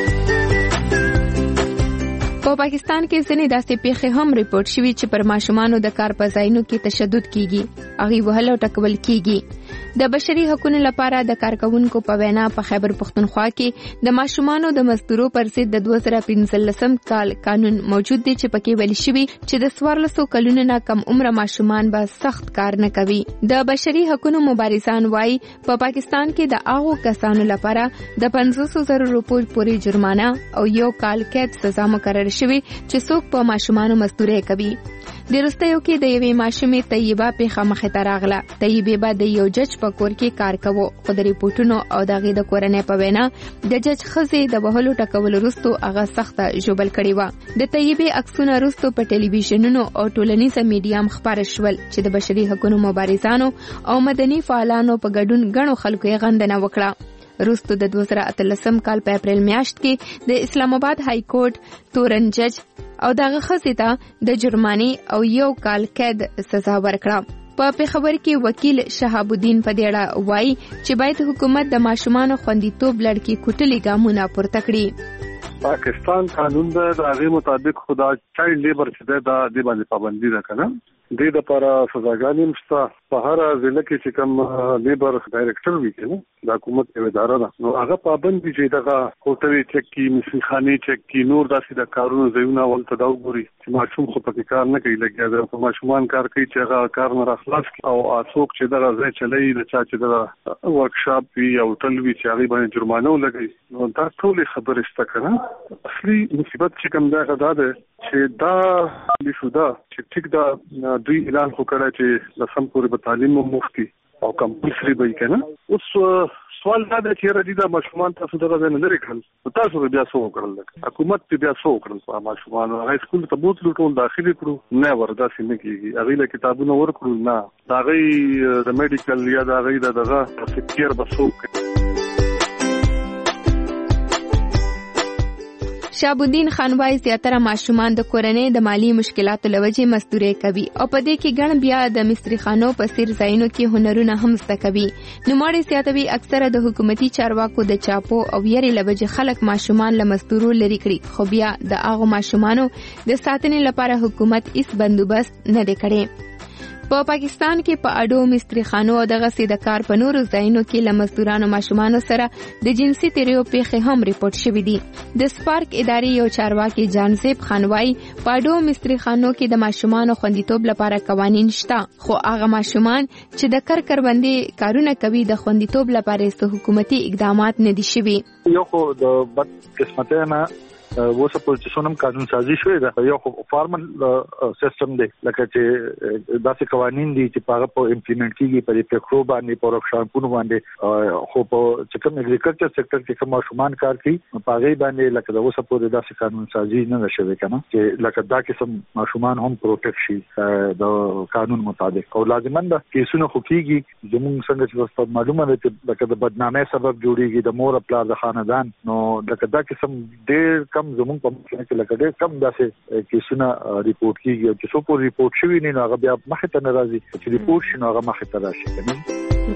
په پاکستان کې ځینې داسې پیښې هم ریپورت شوي چې پر ماشومانو د کار په ځایونو کې تشدد کیږي هغه وهل او ټکول کیږي. د بشري حقوقو لپاره د کارکونکو په وینا په خیبر پختونخوا کې د ماشومانو د مزدورو پر ضد د دوه زره پنځلسم کال قانون موجود دی چې پکې ویل شوی چې د څوارلسو کلونو نه کم عمر ماشومان به سخت کار نه کوي. د بشري حقوقو مبارزان وايي په پا پاکستان کې د هغو کسانو لپاره د پنځوس زره روپیو پورې جرمانه او یو کال قید سزا مقرر شوی چې څوک په ماشومانو مزدوري کوي. د وروستیو کې د یوې ماشومې طیبه پیښه مخې ته راغله. طیبه به د یو جج په کور کې کار کوو خو د ریپورتونو او د هغې د کورنۍ په وینا د جج ښځې د وهلو ټکولو وروسته هغه سخته ژوبل کړې وه. د طیبې عکسونه وروسته په ټلویزیونونو او ټولنیزه میډیا هم خپاره شول چې د بشري حقوقو مبارزانو او مدني فعالانو په ګډون ګڼو خلکو یې غندنه وکړه. وروسته د دوه زره اتلسم کال په اپریل میاشت کې د اسلام آباد های کورټ تورن جج او دغه ښځې ته د جرمانې او یو کال قید سزا ورکړه. په پیښور کې وکیل شهاب الدین فدیړه وایي چې باید حکومت د ماشومانو خوندیتوب لړ کې کوټلي ګامونه پورته کړي. پاکستان قانون د هغه مطابق خدا چایلډ لیبر چې دا د باندې پابندي ده کنه د دې لپاره سزاګانې مشته په هر ضلع کې چې کوم لیبر ډایریکټر وي کنه د حکومت یو اداره ده نو هغه پابند دي چې دغه هوټل چک کی مسخانه چک کی نور داسې د کارونو ځایونه ولته دا وګوري چې ماشوم خو په کار نه کوي لګیا ده په ماشومان کار کوي چې هغه کار نه راخلاص او څوک چې دغه ځای چلای د چا چې د ورکشاپ وي او هوټل وي چې هغه باندې جرمانه ولګي نو دا ټول خبره ست کنه. اصلي مصیبت چې کوم دا غدا ده چې دا لشودا چې ټیک دا دوی اعلان وکړه چې لسم پورې به تعلیم مفتي او کمپلسري به کنه. اوس سوال دا دی چې ردی دا ماشومان تاسو دغه نه لري کړل تاسو بیا څه وکړل حکومت بیا څه وکړل په ماشومان هغه سکول ته بوتلو ټول داخلي کړو نه وردا سي نه کیږي هغه له کتابونو ورکړو نه دا غي د میډیکل یا دا غي دغه سکیر بسوک. شهاب الدین خان وايي زیاتره ماشومان د کورنۍ د مالی مشکلاتو لوجې مزدوري کوي او په دې کې ګڼ بیا د مستری خانو په څیر ځایونو کې هنرونه هم زده کوي. نوموړی زیاتوي اکثره د حکومتي چارواکو د چاپو او یاري لوجې خلک ماشومان له مزدورو لري کړي، خو بیا د هغو ماشومانو د ساتنې لپاره حکومت هیڅ بندوبست نه دی کړی. په پاکستان کې په اډو مستری خانو او دغه سي د کار په نورو ځایونو کې له مزدورانو ماشومانو سره د جنسي تیریو پیښې هم ریپورت شوې دي. د سپارک ادارې یو چارواکي جانزیب خان وايي په اډو مستری خانو کې د ماشومانو خوندیتوب لپاره قوانین شته، خو هغه ماشومان چې د کار کروندې کارونه کوي د خوندیتوب لپاره څه حکومتي اقدامات نه دي شوي. یو خو د بد قسمته نه و سپور چې څونم قانون سازي شوی دا یو فارمل سیستم دی، لکه چې داسې قوانين دي چې هغه په امپلیمنٹ کیږي په پکړو باندې په رخصتونو باندې، خو په چې کوم اګریکلچر سېکټر کې کوم ماشومان کار کوي په هغه باندې لکه د و سپور داسې قانون سازي نه شوی کنه چې لکه دا قسم ماشومان هم پروټیکټ شي د قانون مطابق. او لازمان دا کیسونه خو کیږي زموږ څنګه چې معلومه ده چې لکه د بدنامۍ سبب جوړیږي د مور خپل د خاندان، نو لکه دا قسم ډېر کم زموږ په مخه کې لکه ډېر کم داسې کیسونه ریپورت کیږي او چې څوک ریپورت شوی نه هغه بیا مخه ته ناراضي چې ریپورت شنو هغه مخه ته راشي کنه.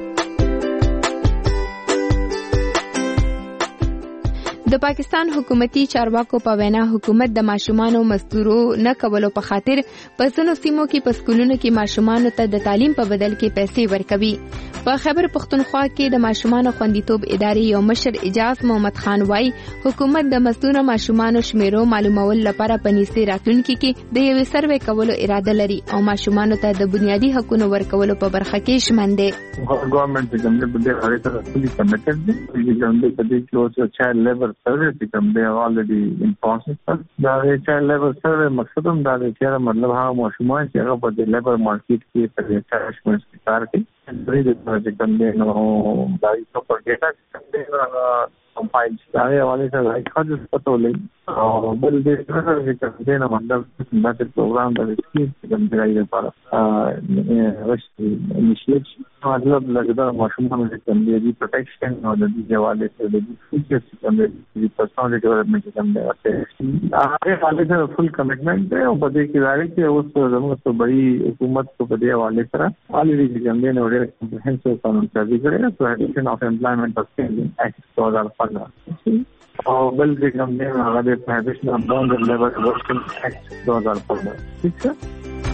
د پاکستان حکومتي چارواکو په وینا حکومت د ماشومانو مزدورو نه کولو په خاطر په ځینو سیمو کې په سکولونو کې ماشومانو ته د تعلیم په بدل کې پیسې ورکوي. په خیبر پختونخوا کې د ماشومانو خوندیتوب ادارې یو مشر اجاز محمد خان وايي حکومت د مزدور ماشومانو شمیرو معلومول لپاره په نږدې راتلونکي کې د یو سروې کولو اراده لري او ماشومانو ته د بنیادي حقوقو ورکولو په برخه کې شمن دي. ګورنمنت د ګمنټ په دې اړه سره فولي کمیټډ دي چې ګمنټ په دې کې اوس چایلډ لیبر سروې چې کوم دی already in process. دا چایلډ لیبر سروې مقصد هم دا دی چې مطلب هغه ماشومان چې هغه په دې لیبر مارکیټ کې په دې چارجمنټ کار کوي درې د پروژې کوم دی نو دا یو په ډیټا کوم دی هغه کمپایل شوی حواله سره راځي پته ولې او بل دې سره چې کوم دی نو مطلب دا د پروګرام د سکیل کوم دی لپاره ا راشي انیشیټ مطلب لګدا ماشومان د کوم دی پروټیکشن او د دې حواله سره د فیچرز کوم دی پرسونال ډیولپمنٹ کوم دی هغه حواله سره فل کمټمنٹ دی او په دې کې راځي چې اوس زموږ ته بړي حکومت په دې حواله سره already کوم دی نو ډېر comprehensive قانون سازي کړی دی پروټیکشن اف امپلایمنٹ اف ایکټ دو ہزار پندرہ او بل دې کوم دی هغه د پروټیکشن اف باؤنڈری لیبر ورکن ایکټ دو ہزار پندرہ. ٹھیک ہے.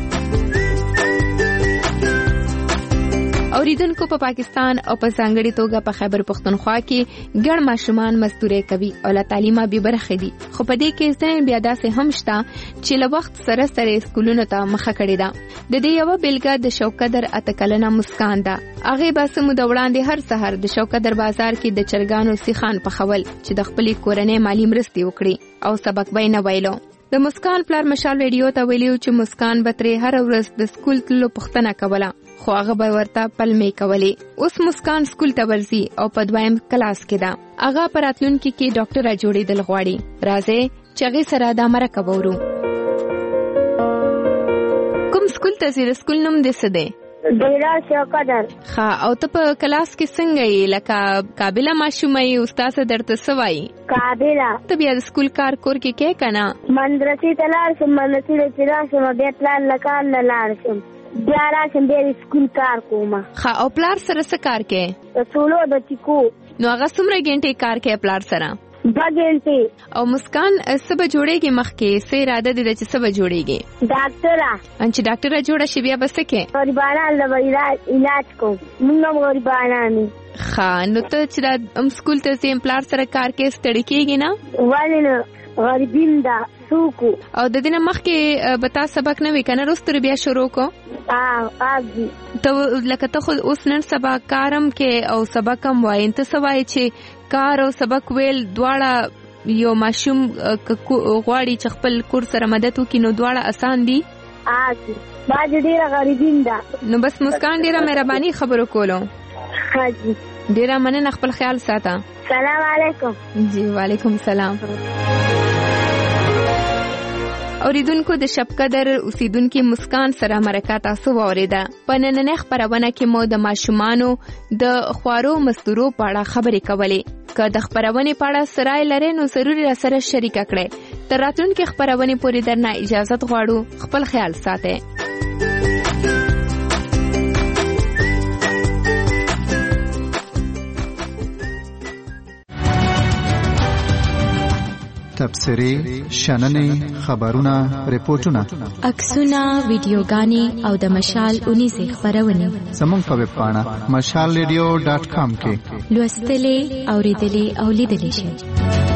اوریدونکو په پاکستان او په ځانګړي توګه په خیبر پختونخوا کې ګڼ ماشومان مزدوري کوي او له تعلیمه بې برخې دي، خو په دې کې ځینې بیا داسې هم شته چې له وخت سره سره سکولونو ته مخه کړې ده. د دې یوه بیلګه د شوکدر اته کلنه مسکان ده. هغې به څه موده وړاندې هر سهار د شوکدر بازار کې د چرګانو سیخان پخول چې د خپلې کورنۍ مالي مرستې وکړي او سبق به یې نه ویلو. د مسکان پلار مشال ریډیو ته ویلیو چې مسکان به ترې هره ورځ د سکول تللو پوښتنه کوله، خو هغه به ورته پلمې کولې. اوس مسکان سکول ته ورځي او په دویم کلاس کې ده. هغه په راتلونکي کې ډاکټره جوړېدل غواړي. راځئ چې هغې سره دا مرکه وورو. کوم سکول ته ځې؟ د سکول نوم دې څه دی؟ ډیرا شوکدر. ښه، او ته په کلاس کې څنګه یې؟ لکه قابله ماشومه یې؟ استاد درته څه وایي؟ قابله. ته بیا د سکول کار کور کې کې که نه؟ مدرسې ته لاړ شم، مدرسې ته لاړ شم بیا پلار له کار نه لاړ شم، بیا راشم بیا د سکول کار کوم. ښه، او پلار سره څه کار کوې؟ د څولو د ټیکو. نو هغه څومره ګنټې کار کوې پلار سره؟ دوه ګنټې. او مسکان څه به جوړېږي مخکې؟ څه اراده دې ده چې څه به جوړېږي؟ ډاکټره. چې ډاکټره جوړه شي بیا به څه کوې؟ غریبانان له علاج کوم، موږ هم غریبانان یو. ښه، نو ته چې دا سکول ته ځې پلار سره کار کوې ستړی کېږي نه؟ ولې نه، غریبین ده څوک. او د دې نه مخکې به تا سبق نه وي که نه وروسته بیا شروع کو؟ ته لکه ته خو اوس نن سبا کارم کې او سبق هم وایې، ته څه وایې چې کار او سبق ویل دواړه یو ماشوم غواړي چې خپل کور سره مدد وکړي نو دواړه اسان دي؟ باز ډېره غریبین ده. نو بس مسکان ډېره مهرباني خبرو کولو. حاجی ډېره مننه، خپل خیال ساته. سلام علیکم. جی وعلیکم سلام. اوریدونکو د شپقدر اوسیدونکو مسکان سره مرکه تاسو واوریده. په نننۍ خبرونه کې مو د ماشومانو د خوارو مزدورو په اړه خبرې کولې. که د خبرونې په اړه سرای لري نو ضروري را سره شریک کړئ. تر راتلونکي خبرونې پورې درنه اجازه غواړو. خپل خیال ساتئ. تبصرې، شننې، خبرونه، ریپورتونه، عکسونه، ویډیوګانې او د مشال اونیزې خبرونه زموږ په ویب پاڼه مشال ریډیو ډاټ کام کې لوستلې، اوریدلې او لیدلې شئ.